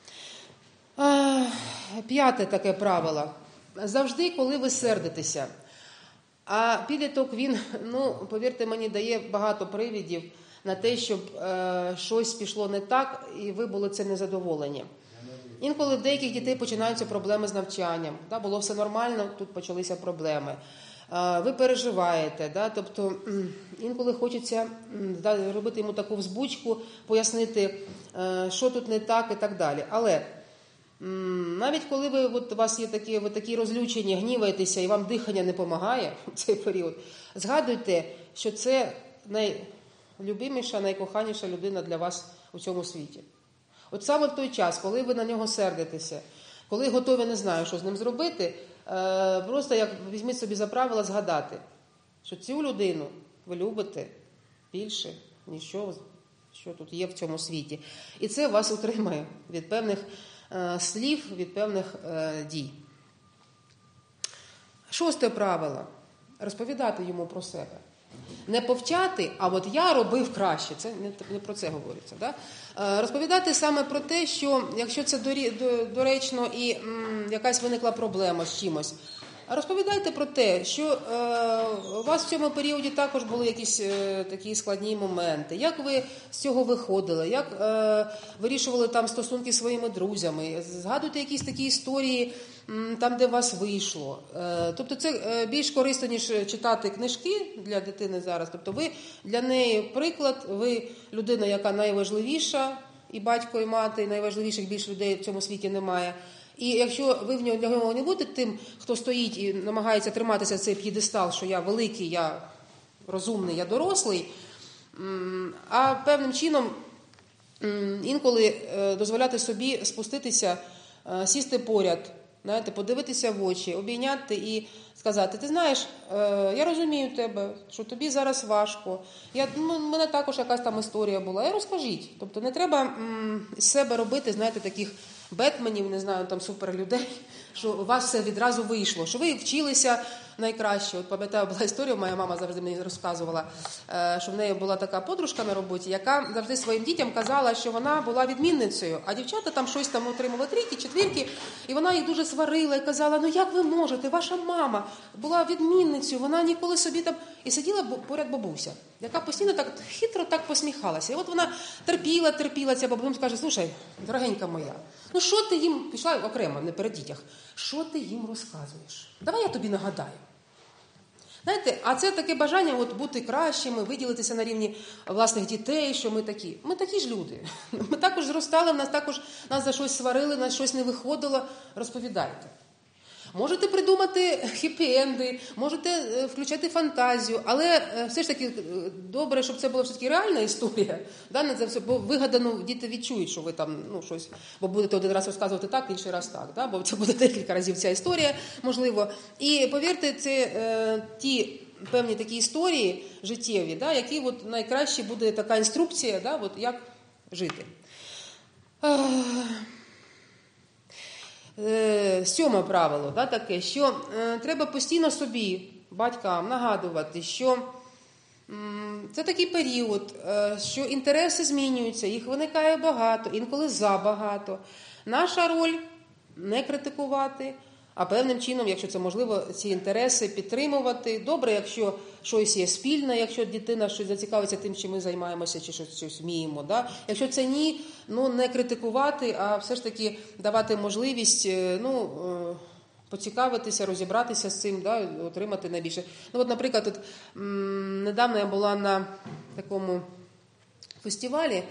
П'яте таке правило. Завжди, коли ви сердитеся, а підліток, він, повірте мені, дає багато привідів на те, щоб щось пішло не так, і ви були цим незадоволені. Інколи в деяких дітей починаються проблеми з навчанням. Да, було все нормально, тут почалися проблеми. Ви переживаєте, да, тобто інколи хочеться робити йому таку взбучку, пояснити, що тут не так і так далі. Але навіть коли у вас є ви такі розлючені, гніваєтеся і вам дихання не допомагає в цей період, згадуйте, що це найлюбиміша, найкоханіша людина для вас у цьому світі. От саме в той час, коли ви на нього сердитеся, коли готові, не знаю, що з ним зробити, просто візьміть собі за правило згадати, що цю людину ви любите більше, ніж що тут є в цьому світі. І це вас утримає від певних слів, від певних дій. Шосте правило. Розповідати йому про себе. Не повчати, а от я робив краще. Це не про це говориться. Да? Розповідати саме про те, що якщо це доречно і якась виникла проблема з чимось, розповідайте про те, що у вас в цьому періоді також були якісь такі складні моменти. Як ви з цього виходили, як вирішували там стосунки зі своїми друзями. Згадуйте якісь такі історії, там, де вас вийшло. Тобто це більш корисно, ніж читати книжки для дитини зараз. Тобто ви для неї приклад, ви людина, яка найважливіша, і батько, і мати, і найважливіших більш людей в цьому світі немає. І якщо ви для нього не будете тим, хто стоїть і намагається триматися цей п'єдестал, що я великий, я розумний, я дорослий, а певним чином інколи дозволяти собі спуститися, сісти поряд, знаєте, подивитися в очі, обійняти і сказати: ти знаєш, я розумію тебе, що тобі зараз важко. У мене також якась там історія була. І розкажіть. Тобто не треба з себе робити, знаєте, таких бетменів, не знаю, там суперлюдей, що у вас все відразу вийшло, що ви вчилися найкраще. От пам'ятаю, була історія, моя мама завжди мені розказувала, що в неї була така подружка на роботі, яка завжди своїм дітям казала, що вона була відмінницею, а дівчата там щось там отримали 3, 4, і вона їх дуже сварила і казала: ну як ви можете, ваша мама була відмінницею, вона ніколи собі там... І сиділа поряд бабуся, яка постійно так хитро так посміхалася. І от вона терпіла ця бабуся, каже: слушай, дорогенька моя, ну що ти їм, пішла окремо, не перед дітях, що ти їм розказуєш? Давай я тобі нагадаю. Знаєте, а це таке бажання от бути кращими, виділитися на рівні власних дітей, що ми такі. Ми такі ж люди. Ми також зростали, нас за щось сварили, нас щось не виходило. Розповідайте. Можете придумати хеппі-енди, можете включати фантазію, але все ж таки добре, щоб це була все-таки реальна історія. Да? Не це все, бо вигадано діти відчують, що ви там щось, бо будете один раз розказувати так, інший раз так. Да? Бо це буде декілька разів ця історія, можливо. І повірте, це ті певні такі історії життєві, да? Які от найкраще буде така інструкція, да? От як жити. 7 правило, да, таке, що треба постійно собі, батькам, нагадувати, що це такий період, що інтереси змінюються, їх виникає багато, інколи забагато. Наша роль – не критикувати, а певним чином, якщо це можливо, ці інтереси підтримувати. Добре, якщо щось є спільне, якщо дитина щось зацікавиться тим, чим ми займаємося, чи щось вміємо. Да? Якщо це ні, не критикувати, а все ж таки давати можливість поцікавитися, розібратися з цим, да, отримати найбільше. От, наприклад, недавно я була на такому фестивалі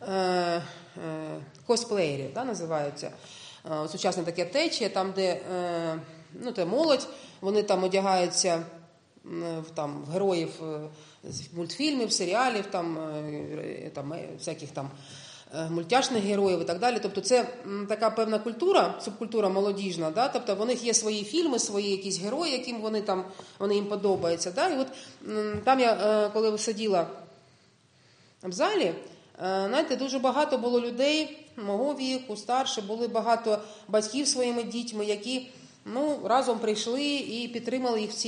косплеєрів, да, називається. Сучасне таке течія, там, де молодь, вони там одягаються в героїв мультфільмів, серіалів, всяких там мультяшних героїв і так далі. Тобто це така певна культура, субкультура молодіжна, да? Тобто в них є свої фільми, свої якісь герої, яким вони їм подобаються. Да? І от там я, коли сиділа в залі, знаєте, дуже багато було людей мого віку, старше, були багато батьків своїми дітьми, які разом прийшли і підтримали їх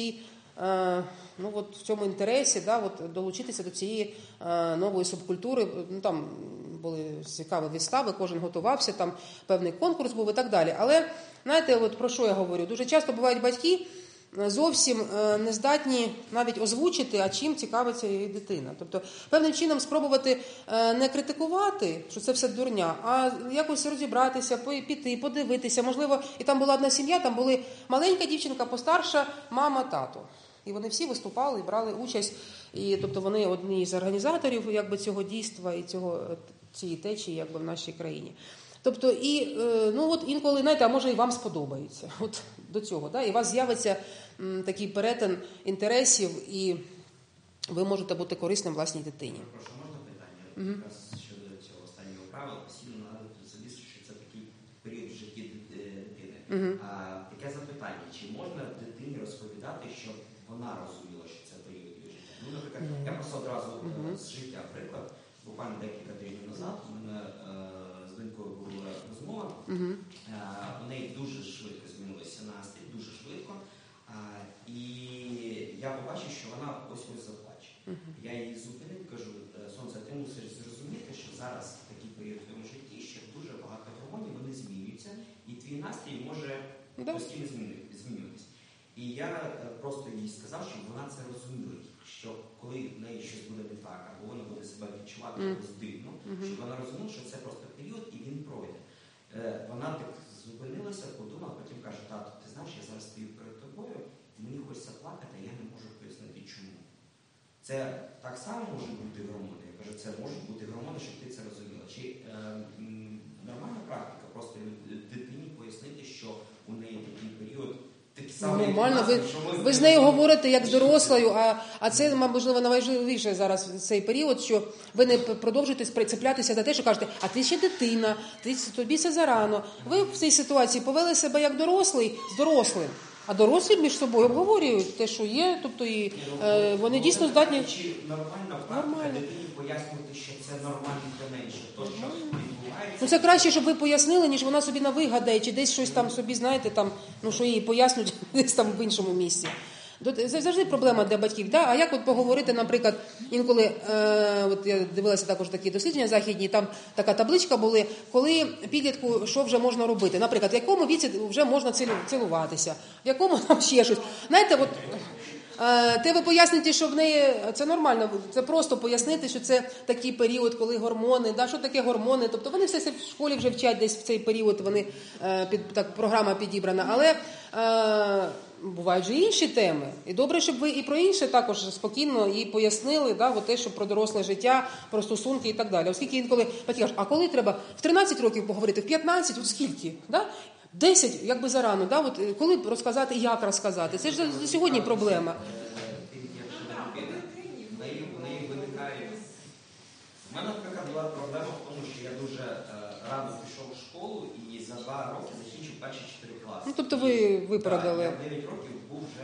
в цьому інтересі, да, долучитися до цієї нової субкультури. Там були цікаві вистави, кожен готувався, там певний конкурс був і так далі. Але, знаєте, про що я говорю? Дуже часто бувають батьки, зовсім не здатні навіть озвучити, а чим цікавиться її дитина. Тобто, певним чином спробувати не критикувати, що це все дурня, а якось розібратися, піти, подивитися. Можливо, і там була одна сім'я, там були маленька дівчинка, постарша, мама, тато. І вони всі виступали і брали участь. І, тобто, вони одні з організаторів цього дійства і цієї течії в нашій країні. Тобто, інколи, знаєте, а може і вам сподобається до цього, да? І у вас з'явиться такий перетин інтересів, і ви можете бути корисним власній дитині. Прошу, можна питання? Якраз щодо цього останнього правила, постійно нагадувати собі, що це такий період в житті дитини. Таке запитання, чи можна дитині розповідати, щоб вона розуміла, що це період її життя? Наприклад, я просто одразу з життя приклад, буквально декілька тижнів назад, у мене з донькою була розмова, у неї дуже швидко змінилося настрій, дуже швидко, і я побачив, що вона ось заплаче. Я її зупинив, кажу: сонце, ти мусиш зрозуміти, що зараз такий період в твоєму житті, що дуже багато гормонів, вони змінюються, і твій настрій може постійно змінюватися. І я просто їй сказав, щоб вона це розуміла, що коли в неї щось буде не так, або вона буде себе відчувати якось дивно, щоб вона розуміла, що це просто період і він пройде. Вона так зупинилася, подумала, потім каже: тато, ти знаєш, я зараз стою перед тобою, мені хочеться плакати, а я не можу пояснити чому. Це так само може бути гормони? Я кажу, це можуть бути гормони, щоб ти це розуміла. Чи нормальна практика просто дитині пояснити, що у неї такий період, такі Нормально, ви з нею говорите як з дорослою, а це, можливо, найважливіше зараз в цей період, що ви не продовжуєте прицеплятися за те, що кажете, а ти ще дитина, тобі це зарано. Ви в цій ситуації повели себе як дорослий з дорослим. А дорослі між собою обговорюють те, що є, тобто і вони дійсно здатні... Чи нормально дитині пояснювати, що це нормальний тенденс, що то, що відбувається... Ну це краще, щоб ви пояснили, ніж вона собі навигадає, чи десь щось там собі, знаєте, там, ну що їй пояснюють десь там в іншому місці. Це завжди проблема для батьків. Да? А як от поговорити, наприклад, інколи, от я дивилася також такі дослідження західні, там така табличка були, коли підлітку, що вже можна робити. Наприклад, в якому віці вже можна цілуватися, в якому там ще щось. Знаєте, от... Те ви поясните, що в неї це нормально, це просто пояснити, що це такий період, коли гормони, да, що таке гормони, тобто вони все в школі вже вчать десь в цей період, вони, так, програма підібрана, але бувають же інші теми. І добре, щоб ви і про інше також спокійно і пояснили, да, от те, що про доросле життя, про стосунки і так далі. Оскільки інколи батьки кажуть, а коли треба в 13 років поговорити, в 15, от скільки, да? 10, якби зарано, да? От коли розказати, як розказати? Це ж сьогодні проблема. В неї виникає... У мене, наприклад, була проблема в тому, що я дуже рано пішов в школу і за 2 роки закінчив перші 4 класи. Ну, тобто ви випередили. Я 9 років був вже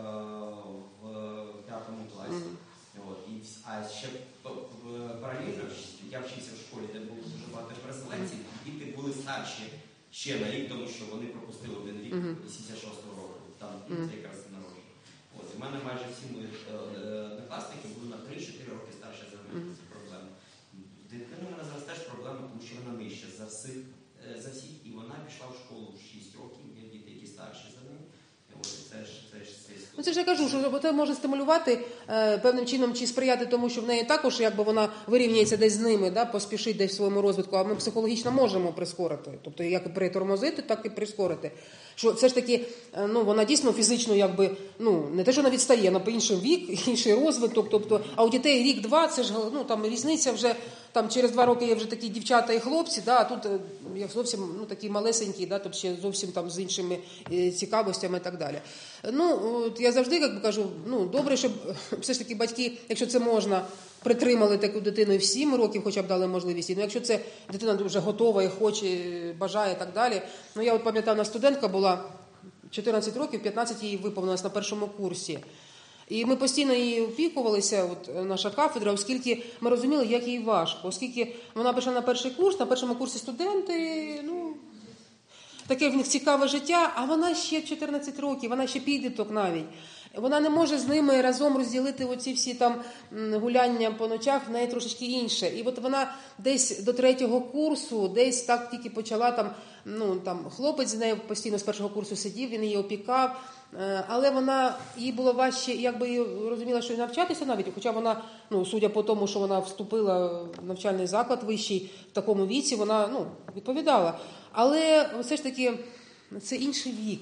в 5 класі. А ще паралельно я вчився в школі, де було дуже багато переселенців, і діти були старші ще на рік, тому що вони пропустили один рік 86-го року, там якраз народження. От, і в мене майже всі мої однокласники були на 3-4 роки старші за мене. Це проблема. Дитина у мене зараз теж проблема, тому що вона нижча за всіх, і вона пішла в школу в 6 років, є діти, які старші за неї. Ну, це ж я кажу, що це може стимулювати певним чином чи сприяти тому, що в неї також, якби вона вирівняється десь з ними, да, поспішить десь в своєму розвитку, а ми психологічно можемо прискорити. Тобто як притормозити, так і прискорити. Що все ж таки, ну, вона дійсно фізично, якби, ну, не те, що вона відстає, вона по інший вік, інший розвиток, тобто, а у дітей рік-два, це ж, ну, там різниця вже, там через 2 роки є вже такі дівчата і хлопці, да, а тут я зовсім, ну, такі малесенькі, да, тобто ще зовсім там з іншими цікавостями і так далі. Ну, от я завжди, як би кажу, ну, добре, щоб все ж таки батьки, якщо це можна, притримали таку дитину і в 7 років хоча б дали можливість. Ну, якщо це дитина вже готова і хоче, бажає і так далі. Ну, я от пам'ятаю, на студентка була 14 років, 15 їй виповнилось на першому курсі. І ми постійно її опікувалися, от наша кафедра, оскільки ми розуміли, як їй важко. Оскільки вона пішла на перший курс, на першому курсі студенти, ну, таке в них цікаве життя, а вона ще 14 років, вона ще підліток навіть. Вона не може з ними разом розділити оці всі там гуляння по ночах, в неї трошечки інше. І от вона десь до 3-го курсу, десь так тільки почала там, ну, там хлопець з нею постійно з 1-го курсу сидів, він її опікав, але вона, їй було важче, якби розуміла, що навчатися навіть, хоча вона, ну, судя по тому, що вона вступила в навчальний заклад вищий в такому віці, вона, ну, відповідала. Але все ж таки це інший вік.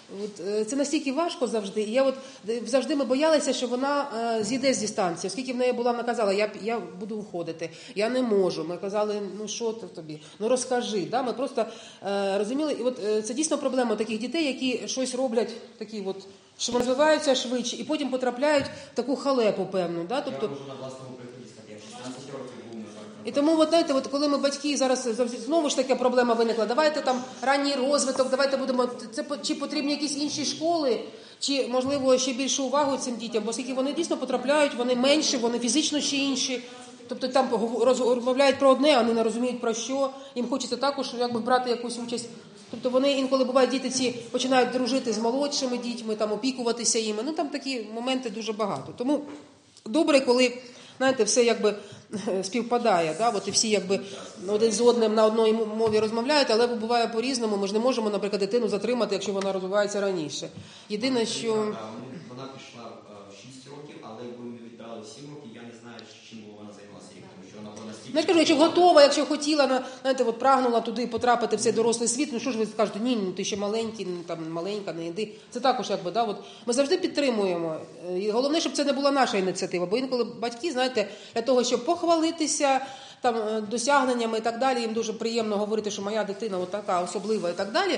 От, це настільки важко завжди. І я от завжди ми боялися, що вона зійде з дистанції, оскільки в неї була, вона казала, я буду уходити, я не можу. Ми казали, ну що ти тобі, ну розкажи. Да? Ми просто розуміли, і от це дійсно проблема таких дітей, які щось роблять, такі от, що розвиваються швидше, і потім потрапляють в таку халепу певну. Да? Тобто, я можу на власному прикладі сказати, я в 16 років був на так. І тому, от, знаєте, от, коли ми батьки, зараз знову ж таки проблема виникла, давайте там ранній розвиток, давайте будемо, це чи потрібні якісь інші школи, чи, можливо, ще більшу увагу цим дітям, бо оскільки вони дійсно потрапляють, вони менші, вони фізично ще інші, тобто там розмовляють про одне, а вони не розуміють про що, їм хочеться також якби брати якусь участь. Тобто вони інколи, бувають, діти ці починають дружити з молодшими дітьми, там опікуватися їми, ну там такі моменти дуже багато. Тому добре, коли, знаєте, все якби співпадає, да? От і всі якби один з одним на одній мові розмовляють, але буває по-різному. Ми ж не можемо, наприклад, дитину затримати, якщо вона розвивається раніше. Єдине, що... Вона пішла в 6 років, але якби ми віддали 7 років, я не знаю, чим вона займалася рік, тому що вона була настільки... Ну, я ж кажу, якщо готова, якщо хотіла, знаєте, от прагнула туди потрапити в цей дорослий світ, ну що ж ви скажете, ні, ну ти ще маленький, там маленька, не йди. Це також якби, да, от ми завжди підтримуємо. І головне, щоб це не була наша ініціатива, бо інколи батьки, знаєте, для того, щоб похвалитися там досягненнями і так далі, їм дуже приємно говорити, що моя дитина от така особлива і так далі.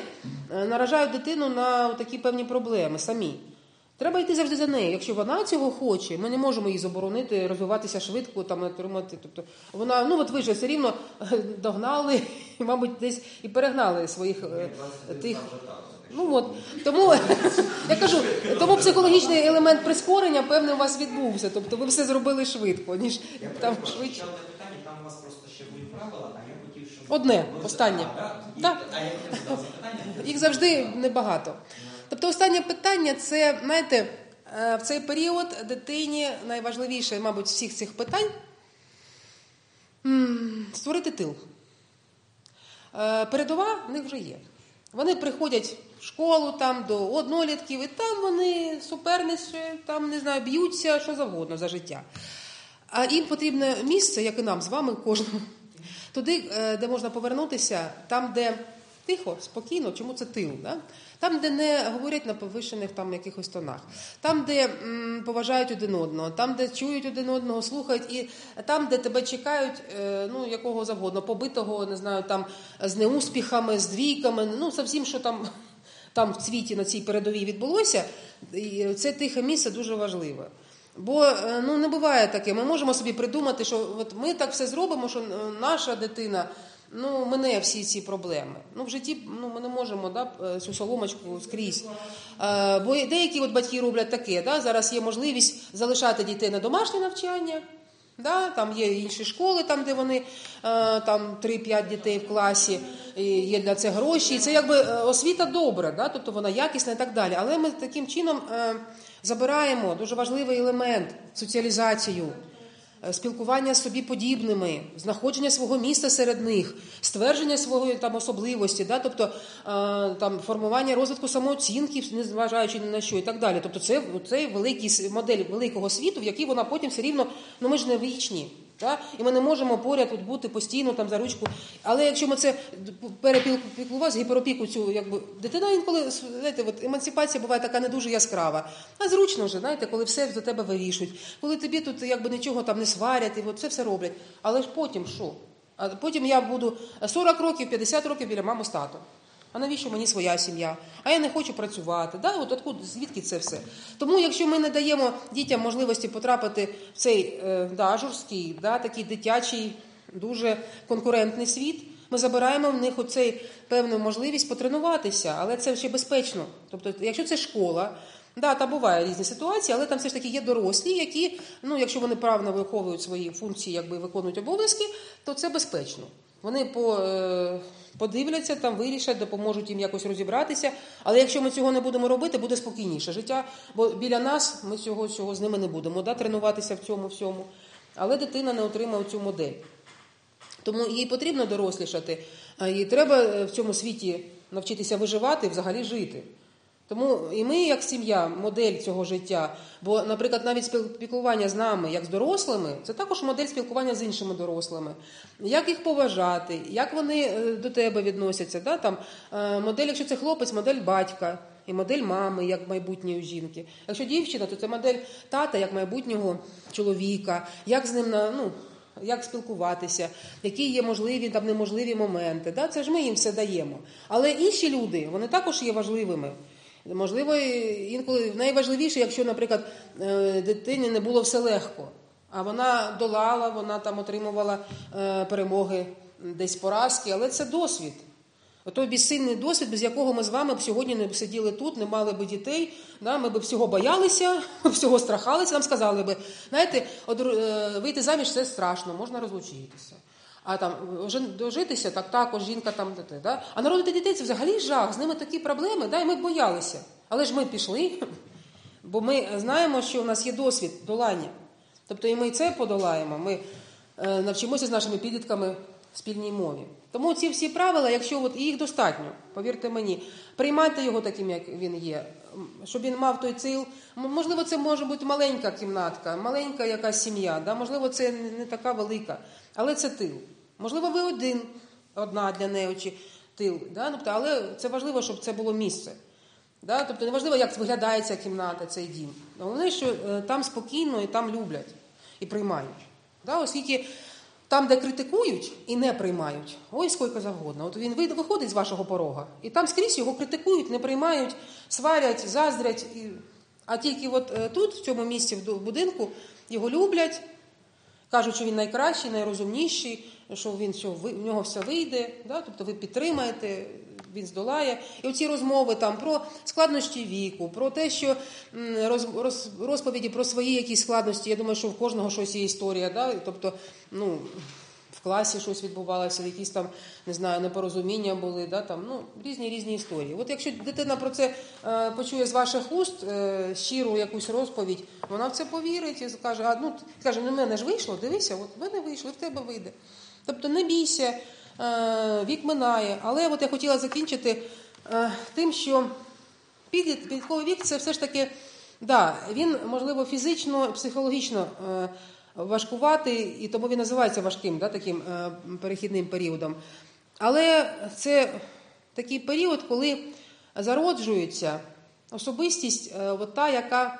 наражають дитину на такі певні проблеми самі. Треба йти завжди за нею. Якщо вона цього хоче, ми не можемо її заборонити, розвиватися швидко, там, отримати. Тобто вона, ну от ви ж все рівно догнали, мабуть, десь і перегнали своїх тих. Ну от, тому, я кажу, тому психологічний елемент прискорення, певний, у вас відбувся. Тобто ви все зробили швидко, ніж там швидше. Ще одне питання, там у вас просто ще будуть правила, а я хотів, щоб... Одне, останнє. Так. А я хотів задати запитання. Їх завжди небагато. Тобто останнє питання – це, знаєте, в цей період дитині найважливіше, мабуть, з всіх цих питань – створити тил. Передова в них вже є. Вони приходять в школу там, до однолітків, і там вони суперничають, там, не знаю, б'ються, що завгодно за життя. А їм потрібне місце, як і нам з вами, кожному, туди, де можна повернутися, там, де тихо, спокійно, чому це тил, да? Там, де не говорять на повишених там якихось тонах, там, де поважають один одного, там, де чують один одного, слухають, і там, де тебе чекають, ну, якого завгодно, побитого, не знаю, там, з неуспіхами, з двійками, ну, со всім, що там в світі на цій передовій відбулося, і це тихе місце дуже важливе. Бо, ну, не буває таке, ми можемо собі придумати, що от ми так все зробимо, що наша дитина, ну, мине всі ці проблеми. Ну, в житті, ну, ми не можемо, да, цю соломочку скрізь. Бо деякі от батьки роблять таке, да, зараз є можливість залишати дітей на домашнє навчання, да, там є інші школи, там, де вони, там 3-5 дітей в класі, і є для це гроші. І це якби освіта добра, да, тобто вона якісна і так далі. Але ми таким чином забираємо дуже важливий елемент – соціалізацію, спілкування з собі подібними, знаходження свого місця серед них, ствердження своєї там особливості, да, тобто там формування розвитку самооцінки, незважаючи ні на що і так далі. Тобто це великий модель великого світу, в якій вона потім все рівно, ну ми ж не вічні. Да? І ми не можемо поряд тут бути постійно там за ручку. Але якщо ми це перепіклували, гіперопіку цю, якби дитина інколи, знаєте, от емансипація буває така не дуже яскрава. А зручно вже, знаєте, коли все за тебе вирішують, коли тобі тут якби нічого там не сварять, і от це все роблять. Але ж потім що? А потім я буду 40 років, 50 років біля мами з татом. А навіщо мені своя сім'я? А я не хочу працювати. Да? От откуда, звідки це все? Тому якщо ми не даємо дітям можливості потрапити в цей жорсткий, такий дитячий, дуже конкурентний світ, ми забираємо в них оцей певну можливість потренуватися, але це ще безпечно. Тобто, якщо це школа, там бувають різні ситуації, але там все ж таки є дорослі, які, ну, якщо вони правильно виховують свої функції, якби виконують обов'язки, то це безпечно. Вони подивляться, там вирішать, допоможуть їм якось розібратися. Але якщо ми цього не будемо робити, буде спокійніше життя. Бо біля нас ми цього з ними не будемо, тренуватися в цьому всьому. Але дитина не отримає цю модель. Тому їй потрібно дорослішати. Їй треба в цьому світі навчитися виживати і взагалі жити. Тому і ми, як сім'я, модель цього життя, бо, наприклад, навіть спілкування з нами, як з дорослими, це також модель спілкування з іншими дорослими. Як їх поважати, як вони до тебе відносяться. Да? Там, модель, якщо це хлопець, модель батька, і модель мами, як майбутньої жінки. Якщо дівчина, то це модель тата, як майбутнього чоловіка, як з ним, як спілкуватися, які є можливі та неможливі моменти. Да? Це ж ми їм все даємо. Але інші люди, вони також є важливими. Можливо, інколи найважливіше, якщо, наприклад, дитині не було все легко, а вона долала, вона там отримувала перемоги, десь поразки, але це досвід. Отой безсильний досвід, без якого ми з вами б сьогодні не сиділи тут, не мали б дітей, ми б всього боялися, всього страхалися, нам сказали б, знаєте, вийти заміж – це страшно, можна розлучитися. А там дожитися, так також жінка там, да? А народити дітей – це взагалі жах, з ними такі проблеми, і ми б боялися. Але ж ми пішли, бо ми знаємо, що у нас є досвід долання. Тобто і ми це подолаємо, ми навчимося з нашими підлітками спільній мові. Тому ці всі правила, якщо їх достатньо, повірте мені, приймайте його таким, як він є, щоб він мав той тил. Можливо, це може бути маленька кімнатка, маленька якась сім'я, да? Можливо, це не така велика, але це тил. Можливо, ви одна для неї чи тил, да? Але це важливо, щоб це було місце. Да? Тобто не важливо, як виглядає ця кімната, цей дім. Головне, що там спокійно і там люблять і приймають. Да? Оскільки там, де критикують і не приймають, ой, скільки завгодно. От він виходить з вашого порога, і там скрізь його критикують, не приймають, сварять, заздрять. А тільки от тут, в цьому місці, в будинку, його люблять, кажуть, що він найкращий, найрозумніший, що в нього все вийде, да? Тобто ви підтримаєте, він здолає. І оці розмови там про складнощі віку, про те, що розповіді про свої якісь складності, я думаю, що в кожного щось є історія, да? Тобто, в класі щось відбувалося, якісь там, не знаю, непорозуміння були, да? Там, різні історії. От якщо дитина про це почує з ваших уст, щиру якусь розповідь, вона в це повірить і каже, в мене ж вийшло, дивися, от в мене вийшло, і в тебе вийде. Тобто не бійся, вік минає. Але от я хотіла закінчити тим, що підлітковий вік – це все ж таки, він, можливо, фізично, психологічно важкуватий, і тому він називається важким, таким перехідним періодом. Але це такий період, коли зароджується особистість, та, яка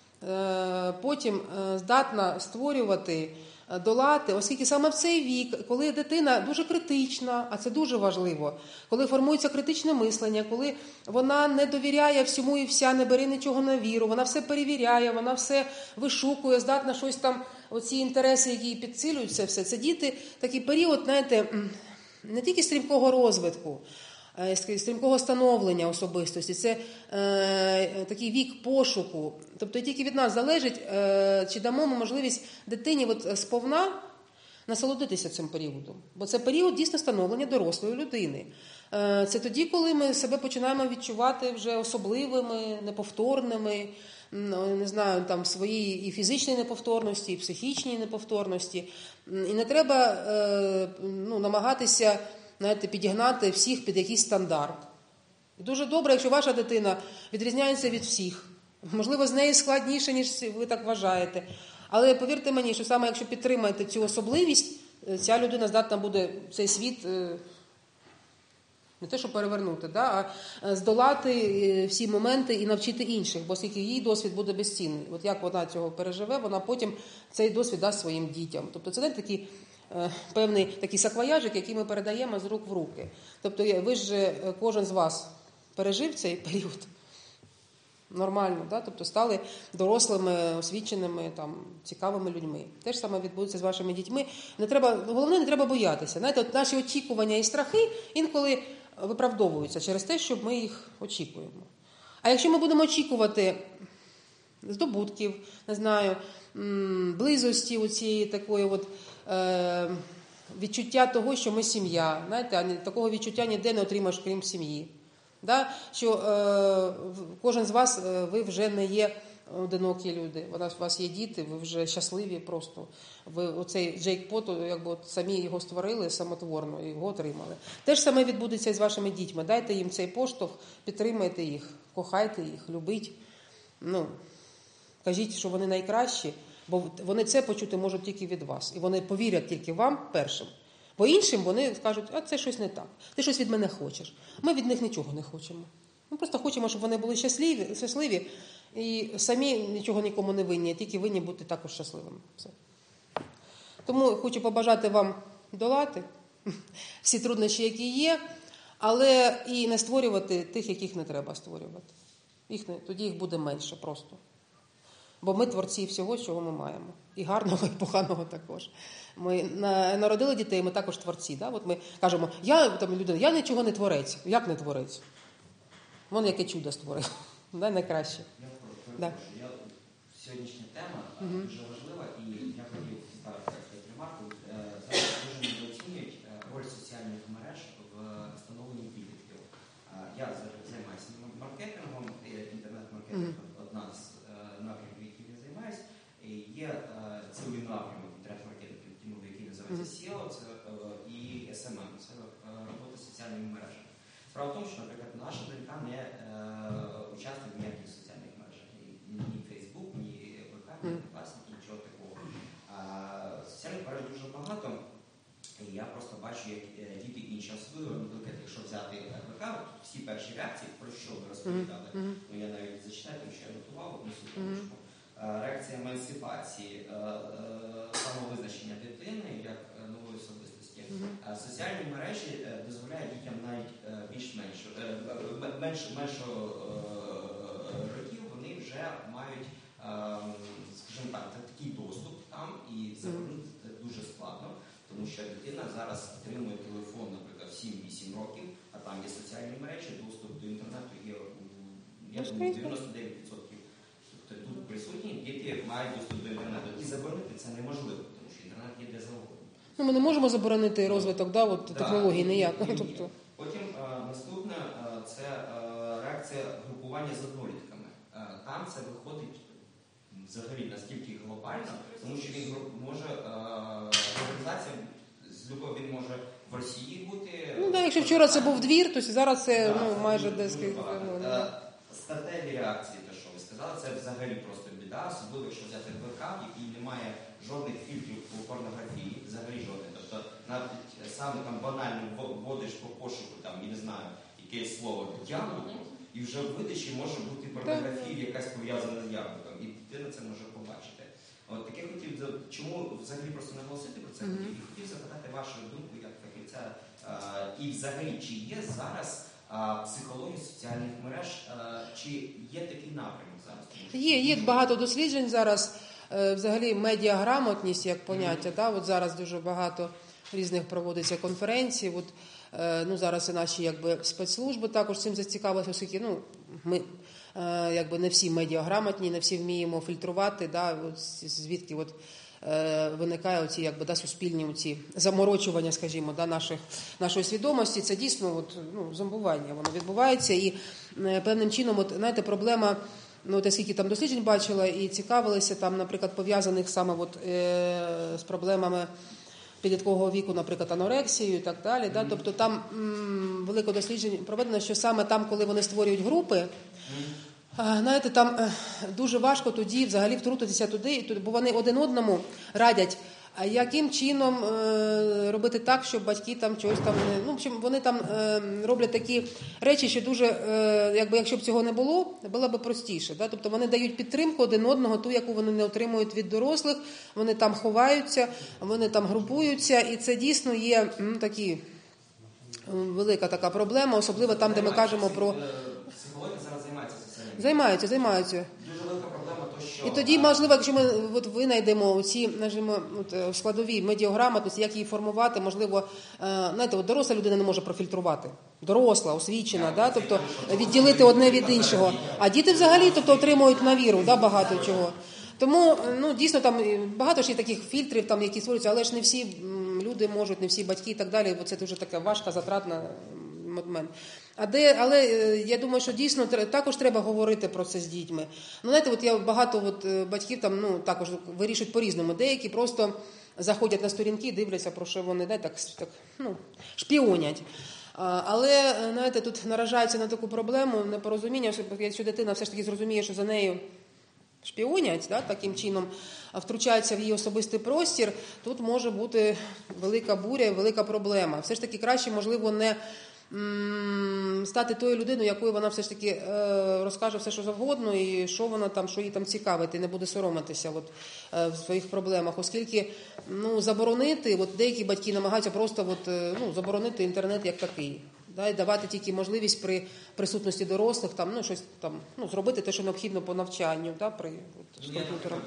потім здатна створювати, долати, оскільки саме в цей вік, коли дитина дуже критична, а це дуже важливо, коли формується критичне мислення, коли вона не довіряє всьому і вся, не бере нічого на віру, вона все перевіряє, вона все вишукує, здатна щось там, оці інтереси, які її підсилюють, це діти, такий період, знаєте, не тільки стрімкого розвитку, стрімкого становлення особистості, це такий вік пошуку. Тобто тільки від нас залежить, чи дамо ми можливість дитині сповна насолодитися цим періодом. Бо це період дійсно становлення дорослої людини. Це тоді, коли ми себе починаємо відчувати вже особливими, неповторними, не знаю, там свої і фізичні неповторності, і психічні неповторності. І не треба намагатися, знаєте, підігнати всіх під якийсь стандарт. І дуже добре, якщо ваша дитина відрізняється від всіх. Можливо, з нею складніше, ніж ви так вважаєте. Але повірте мені, що саме якщо підтримаєте цю особливість, ця людина здатна буде цей світ не те, що перевернути, а здолати всі моменти і навчити інших, бо оскільки її досвід буде безцінний. От як вона цього переживе, вона потім цей досвід дасть своїм дітям. Тобто це не такий певний такий саквояжик, який ми передаємо з рук в руки. Тобто ви ж, кожен з вас пережив цей період нормально, тобто стали дорослими, освіченими, цікавими людьми. Те ж саме відбудеться з вашими дітьми. Головне, не треба боятися. Знаєте, наші очікування і страхи інколи виправдовуються через те, що ми їх очікуємо. А якщо ми будемо очікувати здобутків, не знаю, близості оцієї такої відчуття того, що ми сім'я, знаєте, такого відчуття ніде не отримаєш, крім сім'ї. Що кожен з вас, ви вже не є одинокі люди, у вас є діти, ви вже щасливі просто. Ви оцей джекпот, самі його створили самотворно і його отримали. Те ж саме відбудеться і з вашими дітьми. Дайте їм цей поштовх, підтримайте їх, кохайте їх, любіть. Кажіть, що вони найкращі, бо вони це почути можуть тільки від вас. І вони повірять тільки вам першим. Бо іншим вони скажуть, це щось не так, ти щось від мене хочеш. Ми від них нічого не хочемо. Ми просто хочемо, щоб вони були щасливі і самі нічого нікому не винні, а тільки винні бути також щасливими. Все. Тому хочу побажати вам долати всі труднощі, які є, але і не створювати тих, яких не треба створювати. Тоді їх буде менше просто. Бо ми творці всього, чого ми маємо. І гарного, і поганого також. Ми народили дітей, ми також творці. От ми кажемо, я нічого не творець. Як не творець? Вон яке чудо створив. Найкраще. Сьогоднішня тема дуже важлива, і я хотів ставити ремарку. Зараз дуже недооцінюють роль соціальних мереж в становленні підлітків. Я займаюся маркетингом, інтернет-маркетингом, одна з напрямків, яким я займаюся. Є цілий напрямок інтернет-маркетингу, який називається SEO, і SMM, це робота з соціальними мережами. Справа в тому, що, наприклад, наша донька не учасник ніяких соціальних мереж. Ні Facebook, ні ВК, ні Однокласники, нічого такого. Соціальних мереж дуже багато, і я просто бачу, як діти інші освоюють. Наприклад, якщо взяти ВК, всі перші реакції, про що ви розповідали, я навіть зачитаю, тому що я готував одну секундочку. реакція емансипації, самовизначення дитини як нової особистості. Соціальні мережі дозволяють дітям навіть меншого років, вони вже мають, скажімо так, такий доступ там, і заборонити це дуже складно, тому що дитина зараз отримує телефон, наприклад, в 7-8 років, а там є соціальні мережі, доступ до інтернету є, я думаю, 99%. Тобто тут присутні діти мають доступ до інтернету. І заборонити це неможливо, тому що інтернет є де завгодно. Ну, ми не можемо заборонити розвиток технологій ніяк. Тобто. Потім наступне – це реакція групування з однолітками. Там це виходить взагалі настільки глобально, тому що він може, організація з любого, він може в Росії бути. Ну так, якщо вчора це був двір, то зараз це майже десь. Статеві реакції, те, що ви сказали, це взагалі просто біда, особливо якщо взяти ВК, який не має жодних фільтрів по порнографії, взагалі жодних. Тобто навіть саме там банально вводиш по пошуку, там, я не знаю, якесь слово «яблуко», і вже в видачі може бути порнографія, якась пов'язана з яблуком, і дитина це може побачити. От таке хотів, чому взагалі просто наголосити про це, хотів запитати вашу думку, як фахівця, і взагалі, чи є зараз психології соціальних мереж, чи є такий напрямок зараз? Є багато досліджень зараз, взагалі медіаграмотність як поняття, от зараз дуже багато різних проводиться конференцій, зараз і наші спецслужби також цим зацікавилися, оскільки ми не всі медіаграмотні, не всі вміємо фільтрувати, звідки виникає оці суспільні оці заморочування, скажімо, нашої свідомості. Це дійсно зомбування, воно відбувається, і певним чином, знаєте, проблема, оскільки там досліджень бачила і цікавилися там, наприклад, пов'язаних саме з проблемами підліткового віку, наприклад, анорексією і так далі. Тобто там велике дослідження проведено, що саме там, коли вони створюють групи, знаєте, там дуже важко тоді взагалі втрутитися туди, бо вони один одному радять, а яким чином робити так, щоб батьки там чогось там не... в общем, вони там роблять такі речі, що дуже, якщо б цього не було, було б простіше. Тобто вони дають підтримку один одного, ту, яку вони не отримують від дорослих, вони там ховаються, вони там групуються, і це дійсно є такі велика така проблема, особливо там, де ми кажемо про... Психологія зараз займається соціальними. Займаються. Дуже велика проблема то, що... І тоді, можливо, якщо ми винайдемо ці складові медіаграмотності, як її формувати, можливо, знаєте, доросла людина не може профільтрувати. Доросла, освічена, тобто відділити одне від іншого. А діти взагалі отримують на віру багато чого. Тому, дійсно, там багато ж є таких фільтрів, там, які створюються, але ж не всі люди можуть, не всі батьки і так далі, бо це дуже така важка, затратна момент. Але я думаю, що дійсно також треба говорити про це з дітьми. Знаєте, багато батьків там, також вирішують по-різному. Деякі просто заходять на сторінки, дивляться, про що вони шпіонять. Але, знаєте, тут наражаються на таку проблему, непорозуміння, якщо дитина все ж таки зрозуміє, що за нею шпіонять, таким чином втручаються в її особистий простір, тут може бути велика буря, велика проблема. Все ж таки краще, можливо, не стати тою людиною, якою вона все ж таки розкаже все, що завгодно, і що вона там, що їй там цікавить, і не буде соромитися в своїх проблемах, оскільки заборонити, деякі батьки намагаються просто заборонити інтернет як такий. І давати тільки можливість при присутності дорослих щось зробити те, що необхідно по навчанню, з комп'ютером.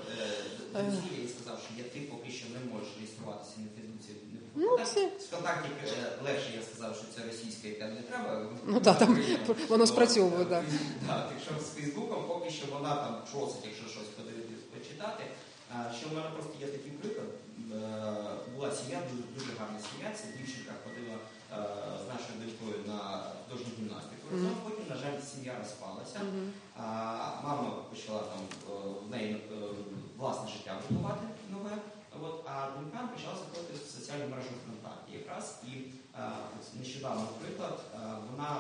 Я сказав, що ти поки що не можеш реєструватися на Фейсбуці. З ВКонтакті легше, я сказав, що це російська, і там не треба. Там воно спрацьовує, так. Якщо з Фейсбуком, поки що вона там просить, якщо щось подивитися, почитати. Що в мене просто є такий приклад. Була сім'я, дуже гарна сім'я, це дівчинка ходила з нашою дочкою на художню гімнастику. Потім, на жаль, сім'я розпалася. Мама почала там в неї власне життя будувати нове, а донька почала заходити в соціальну мережу ВКонтакті якраз. І нещодавно, наприклад, вона,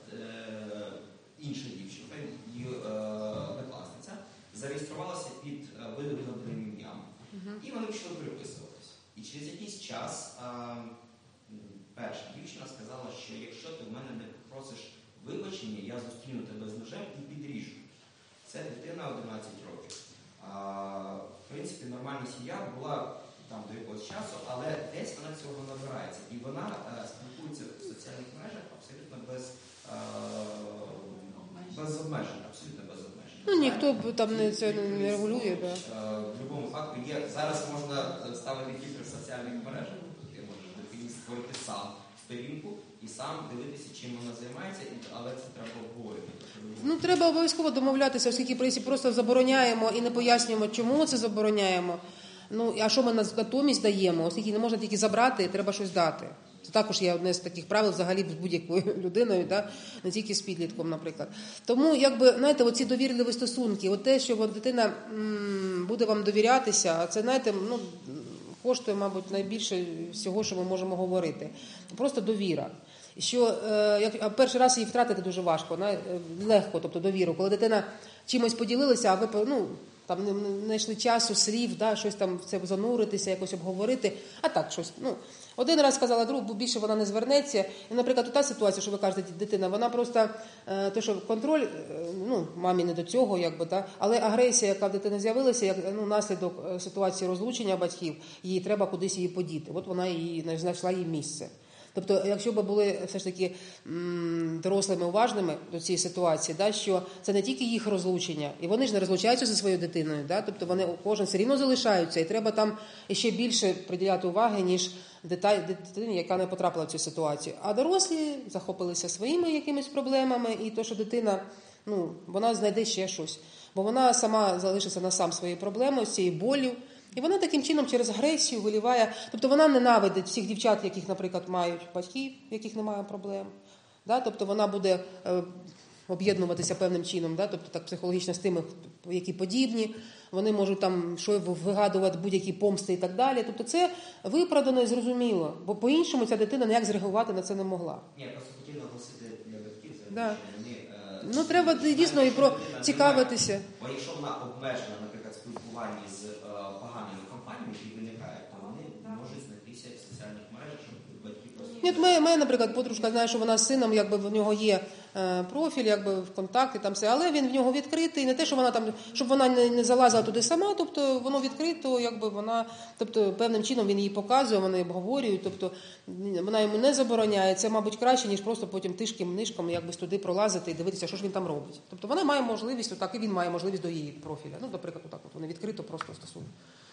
інша дівчинка, її однокласниця, зареєструвалася під видуманим ім'ям. І вони почали переписуватися. І через якийсь час перша дівчина сказала, що якщо ти в мене не попросиш вибачення, я зустріну тебе з ножем і підріжу. Це дитина 11 років. В принципі, нормальна сім'я була там до якогось часу, але десь вона цього набирається. І вона спілкується в соціальних мережах абсолютно без обмежень, абсолютно без обмежень. Ну, ніхто там це не регулює, да. В будь-якому випадку є. Зараз можна ставити фільтри в соціальних мережах, ти можеш дитині створити сам сторінку і сам дивитися, чим вона займається, але це треба обговорювати. Ну, треба обов'язково домовлятися, оскільки просто забороняємо і не пояснюємо, чому ми це забороняємо. Ну, а що ми натомість даємо, оскільки не можна тільки забрати, треба щось дати. Це також є одне з таких правил взагалі з будь-якою людиною, да? Не тільки з підлітком, наприклад. Тому, знаєте, оці довірливі стосунки, от те, що дитина буде вам довірятися, а це, знаєте, коштує, мабуть, найбільше всього, що ми можемо говорити. Просто довіра. Що перший раз її втратити дуже важко, легко, тобто довіру. Коли дитина чимось поділилася, а ви там не знайшли часу, слів, да, щось там в це зануритися, якось обговорити, а так щось. Один раз сказала другу, бо більше вона не звернеться. І, наприклад, та ситуація, що ви кажете, дитина, вона просто, те, що контроль, мамі не до цього, але агресія, яка в дитини з'явилася, як наслідок ситуації розлучення батьків, їй треба кудись її подіти. От вона знайшла їй місце. Тобто, якщо б були все ж таки дорослими, уважними до цієї ситуації, да, що це не тільки їх розлучення, і вони ж не розлучаються зі своєю дитиною, да, тобто вони кожен все рівно залишаються, і треба там ще більше приділяти уваги, ніж дитині, яка не потрапила в цю ситуацію. А дорослі захопилися своїми якимись проблемами, і то, що дитина, вона знайде ще щось, бо вона сама залишиться на сам своєю проблемою, з цією болю. І вона таким чином через агресію виліває, тобто вона ненавидить всіх дівчат, яких, наприклад, мають батьків, яких немає проблем. Да? Тобто вона буде об'єднуватися певним чином, да? Тобто так психологічно з тими, які подібні, вони можуть там щось вигадувати, будь-які помсти і так далі. Тобто це виправдано і зрозуміло, бо по-іншому ця дитина ніяк зреагувати на це не могла. Ні, просто хотів наголосити для батьків, да. що вони... треба дійсно і цікавитися. Бо якщо вона обмежена, наприклад, спілкуванні з поганими компаніями, які виникають, то вони можуть знайтися в соціальних мережах, щоб батьки просто... Ні, моя, наприклад, подружка знає, що вона з сином, в нього є профіль, в контакті, там все, але він в нього відкритий, не те, що вона там, щоб вона не залазила туди сама, тобто воно відкрито, вона, тобто певним чином він їй показує, вони обговорюють, тобто вона йому не забороняє, це, мабуть, краще, ніж просто потім тишком-нишком туди пролазити і дивитися, що ж він там робить. Тобто вона має можливість, і він має можливість до її профіля. Наприклад, вони відкрито просто стосунки.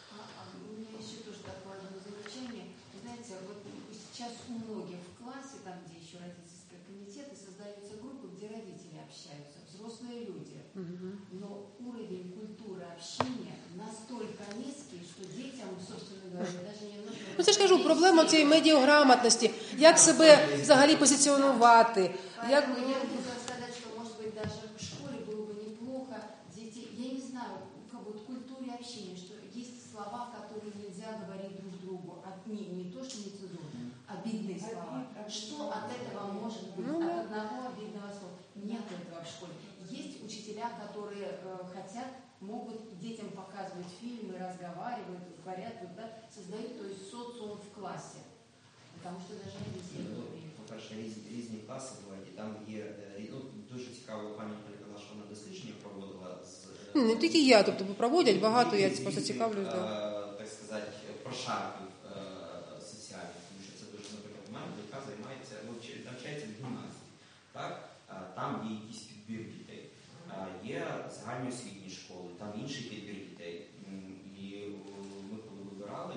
У меня еще тоже такое одно замечание. Знаете, вот сейчас у многих в классе, там, где еще родительские комитеты, создаются группы, где родители общаются, взрослые люди. Но уровень культуры общения настолько низкий, что детям, собственно говоря, даже не нужно... Це ж кажу, проблема цієї медіаграмотності, як себе взагалі позиціонувати. Я хотела сказать, что, может быть, даже в школе было бы неплохо детей, я не знаю, как вот культуре общения, что есть слова, которые нельзя говорить друг другу, не то, что нецензурно, обидные слова. Что от этого может быть? От одного обидного слова. Нет этого в школе. Есть учителя, которые хотят, могут детям показывать фильмы, разговаривают, говорят, создают, то есть социум в классе. Потому що даже родители не умеют. По-перше, різні класи бувають, і там є, дуже цікаво, пані Оля казала, що вона дослідження проводила з... Не тільки я, тобто проводять багато, я просто цікавлюсь. Так сказати, прошарків соціальних, тому що це дуже, наприклад, у мене яка займається, навчається в гімназії, так? Там є якийсь підбір дітей, є загальноосвітні школи, там інший підбір дітей. І ми коли вибирали,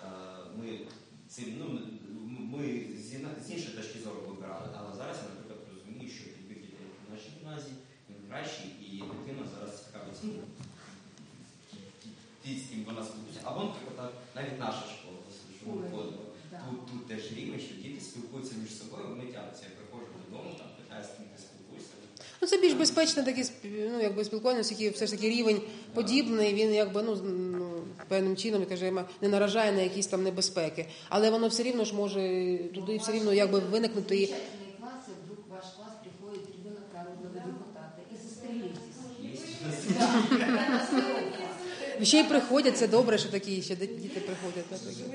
ми з іншої точки зору вибирали, але зараз я, наприклад, розумію, що підбір дітей в нашій гімназії він кращий, і дитина зараз цікавиться ті, з ким вона спілкується. Або, наприклад, навіть наша школа, що ми входимо. Тут теж рівень, що діти спілкуються між собою, вони тягнуться. Я приходжу додому, там питаю, з ким ти спілкуєшся. Це більш безпечне таке спілкування, оскільки все ж таки рівень подібний, він певним чином, не наражає на якісь там небезпеки. Але воно все рівно ж може туди все рівно виникнути. Замечательные классы, вдруг в ваш класс приходит ребенок народного депутата и застрелитесь. Ще й приходять, це добре, що такі ще діти приходять.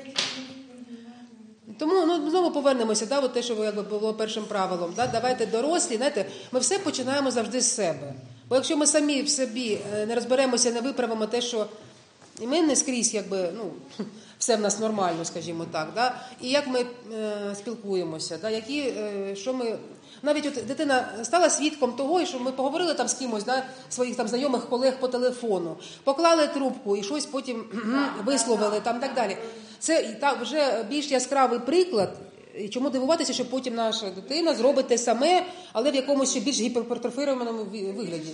Тому знову повернемося, те, що було першим правилом. Давайте дорослі, ми все починаємо завжди з себе. Бо якщо ми самі в собі не розберемося, не виправимо те, що і ми не скрізь, якби, ну, все в нас нормально, скажімо так, да? І як ми спілкуємося, да? Що ми... Навіть от дитина стала свідком того, що ми поговорили там з кимось, да? Своїх там знайомих колег по телефону, поклали трубку і щось потім висловили, там так далі. Це так, вже більш яскравий приклад. І чому дивуватися, що потім наша дитина зробить те саме, але в якомусь ще більш гіпертрофірованому вигляді.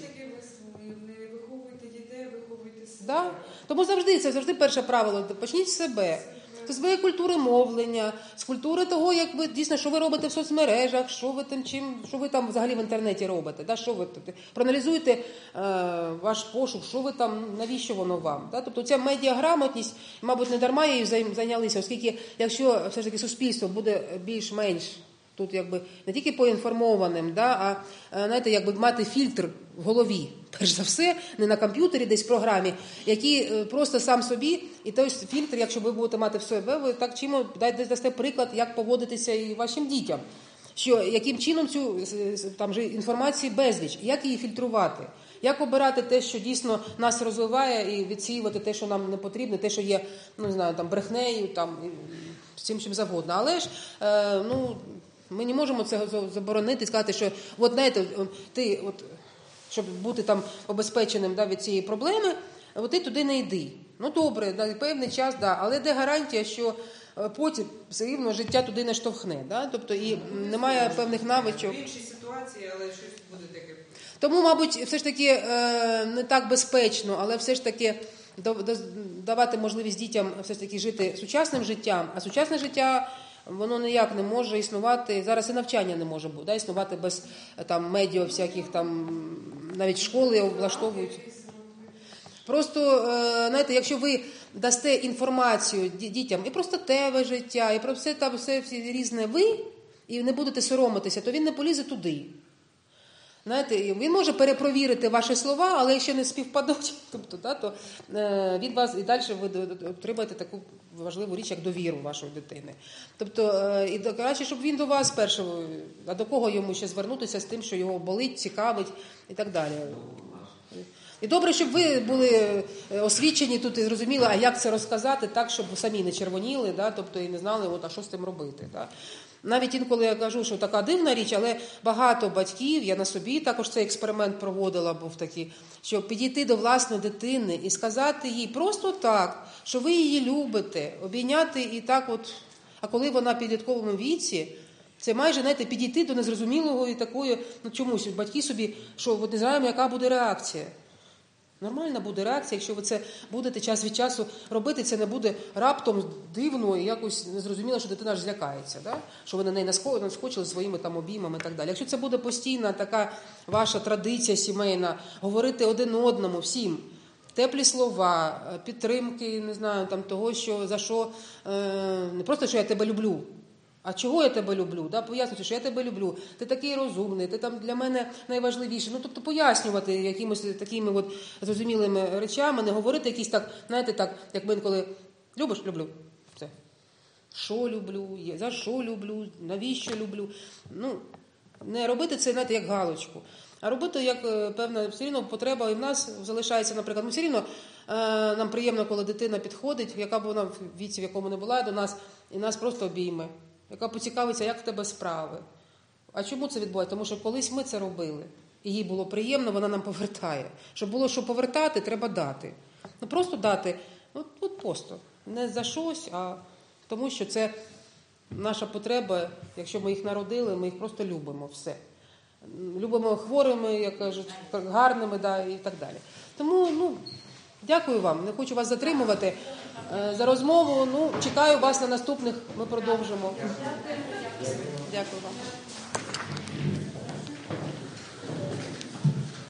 Не виховуйте дітей, виховуйте себе. Да? Тому це завжди перше правило. Почніть з себе. З своєї культури мовлення, з культури того, як ви дійсно, що ви робите в соцмережах, що ви там взагалі в інтернеті робите, да? Що ви проаналізуйте ваш пошук, що ви там, навіщо воно вам. Да? Тобто ця медіаграмотність, мабуть, не дарма її зайнялися, оскільки якщо все ж таки суспільство буде більш-менш тут якби не тільки поінформованим, да, а знаєте, якби мати фільтр в голові, перш за все, не на комп'ютері, десь в програмі, який просто сам собі, і той фільтр, якщо ви будете мати в себе, ви так чимо дасте приклад, як поводитися і вашим дітям. Що, яким чином цю там же інформації безліч, як її фільтрувати, як обирати те, що дійсно нас розвиває, і відсіювати те, що нам не потрібно, те, що є, ну, не знаю, там брехнею, там з чим завгодно. Але ж, ну, ми не можемо це заборонити, сказати, що, от, знаєте, ти, от, щоб бути там обезпеченим, да, від цієї проблеми, от ти туди не йди. Ну, добре, да, певний час, да, але де гарантія, що потім все рівно життя туди не штовхне, да? Тобто і немає певних навичок. В іншій ситуації, але щось буде таке. Тому, мабуть, все ж таки не так безпечно, але все ж таки давати можливість дітям все ж таки жити сучасним життям, а сучасне життя, воно ніяк не може існувати, зараз і навчання не може бути, да, існувати без там медіа всяких там, навіть школи влаштовують. Просто, знаєте, якщо ви дасте інформацію дітям і про статеве життя, і про все там, все різне ви, і не будете соромитися, то він не полізе туди. Знаєте, він може перепровірити ваші слова, але якщо не співпадуть, тобто, да, то від вас і далі ви отримаєте таку важливу річ, як довіру вашої дитини. Тобто, і краще, щоб він до вас першого, а до кого йому ще звернутися з тим, що його болить, цікавить і так далі. І добре, щоб ви були освічені тут і зрозуміли, а як це розказати так, щоб самі не червоніли, да, тобто і не знали, от, а що з тим робити. Да. Навіть інколи я кажу, що така дивна річ, але багато батьків, я на собі також цей експеримент проводила, був такий, що підійти до власної дитини і сказати їй просто так, що ви її любите, обійняти і так от, а коли вона в підлітковому віці, це майже, знаєте, підійти до незрозумілого і такої, ну чомусь, батьки собі, що от не знаємо, яка буде реакція. Нормальна буде реакція, якщо ви це будете час від часу робити, це не буде раптом дивно і якось незрозуміло, що дитина ж злякається, да? Що ви на неї наскочили своїми там обіймами і так далі. Якщо це буде постійна така ваша традиція сімейна, говорити один одному, всім, теплі слова, підтримки, не знаю, там того, що, за що, не просто, що я тебе люблю, а чого я тебе люблю? Да? Пояснювати, що я тебе люблю, ти такий розумний, ти там для мене найважливіший. Ну, тобто пояснювати якимось такими от зрозумілими речами, не говорити якісь так, знаєте, так, як ми інколи любиш? Люблю. Все. Що люблю, за що люблю, навіщо люблю. Ну, не робити це, знаєте, як галочку, а робити як певна все рівно потреба і в нас залишається, наприклад, ну, все рівно нам приємно, коли дитина підходить, яка б вона в віці, в якому не була, до нас, і нас просто обійме. Яка поцікавиться, як в тебе справи. А чому це відбувається? Тому що колись ми це робили. І їй було приємно, вона нам повертає. Щоб було що повертати, треба дати. Ну просто дати, от просто. Не за щось, а тому що це наша потреба. Якщо ми їх народили, ми їх просто любимо. Все. Любимо хворими, як кажуть, гарними, да, і так далі. Тому, дякую вам. Не хочу вас затримувати за розмову. Чекаю вас на наступних. Ми продовжимо. Дякую вам.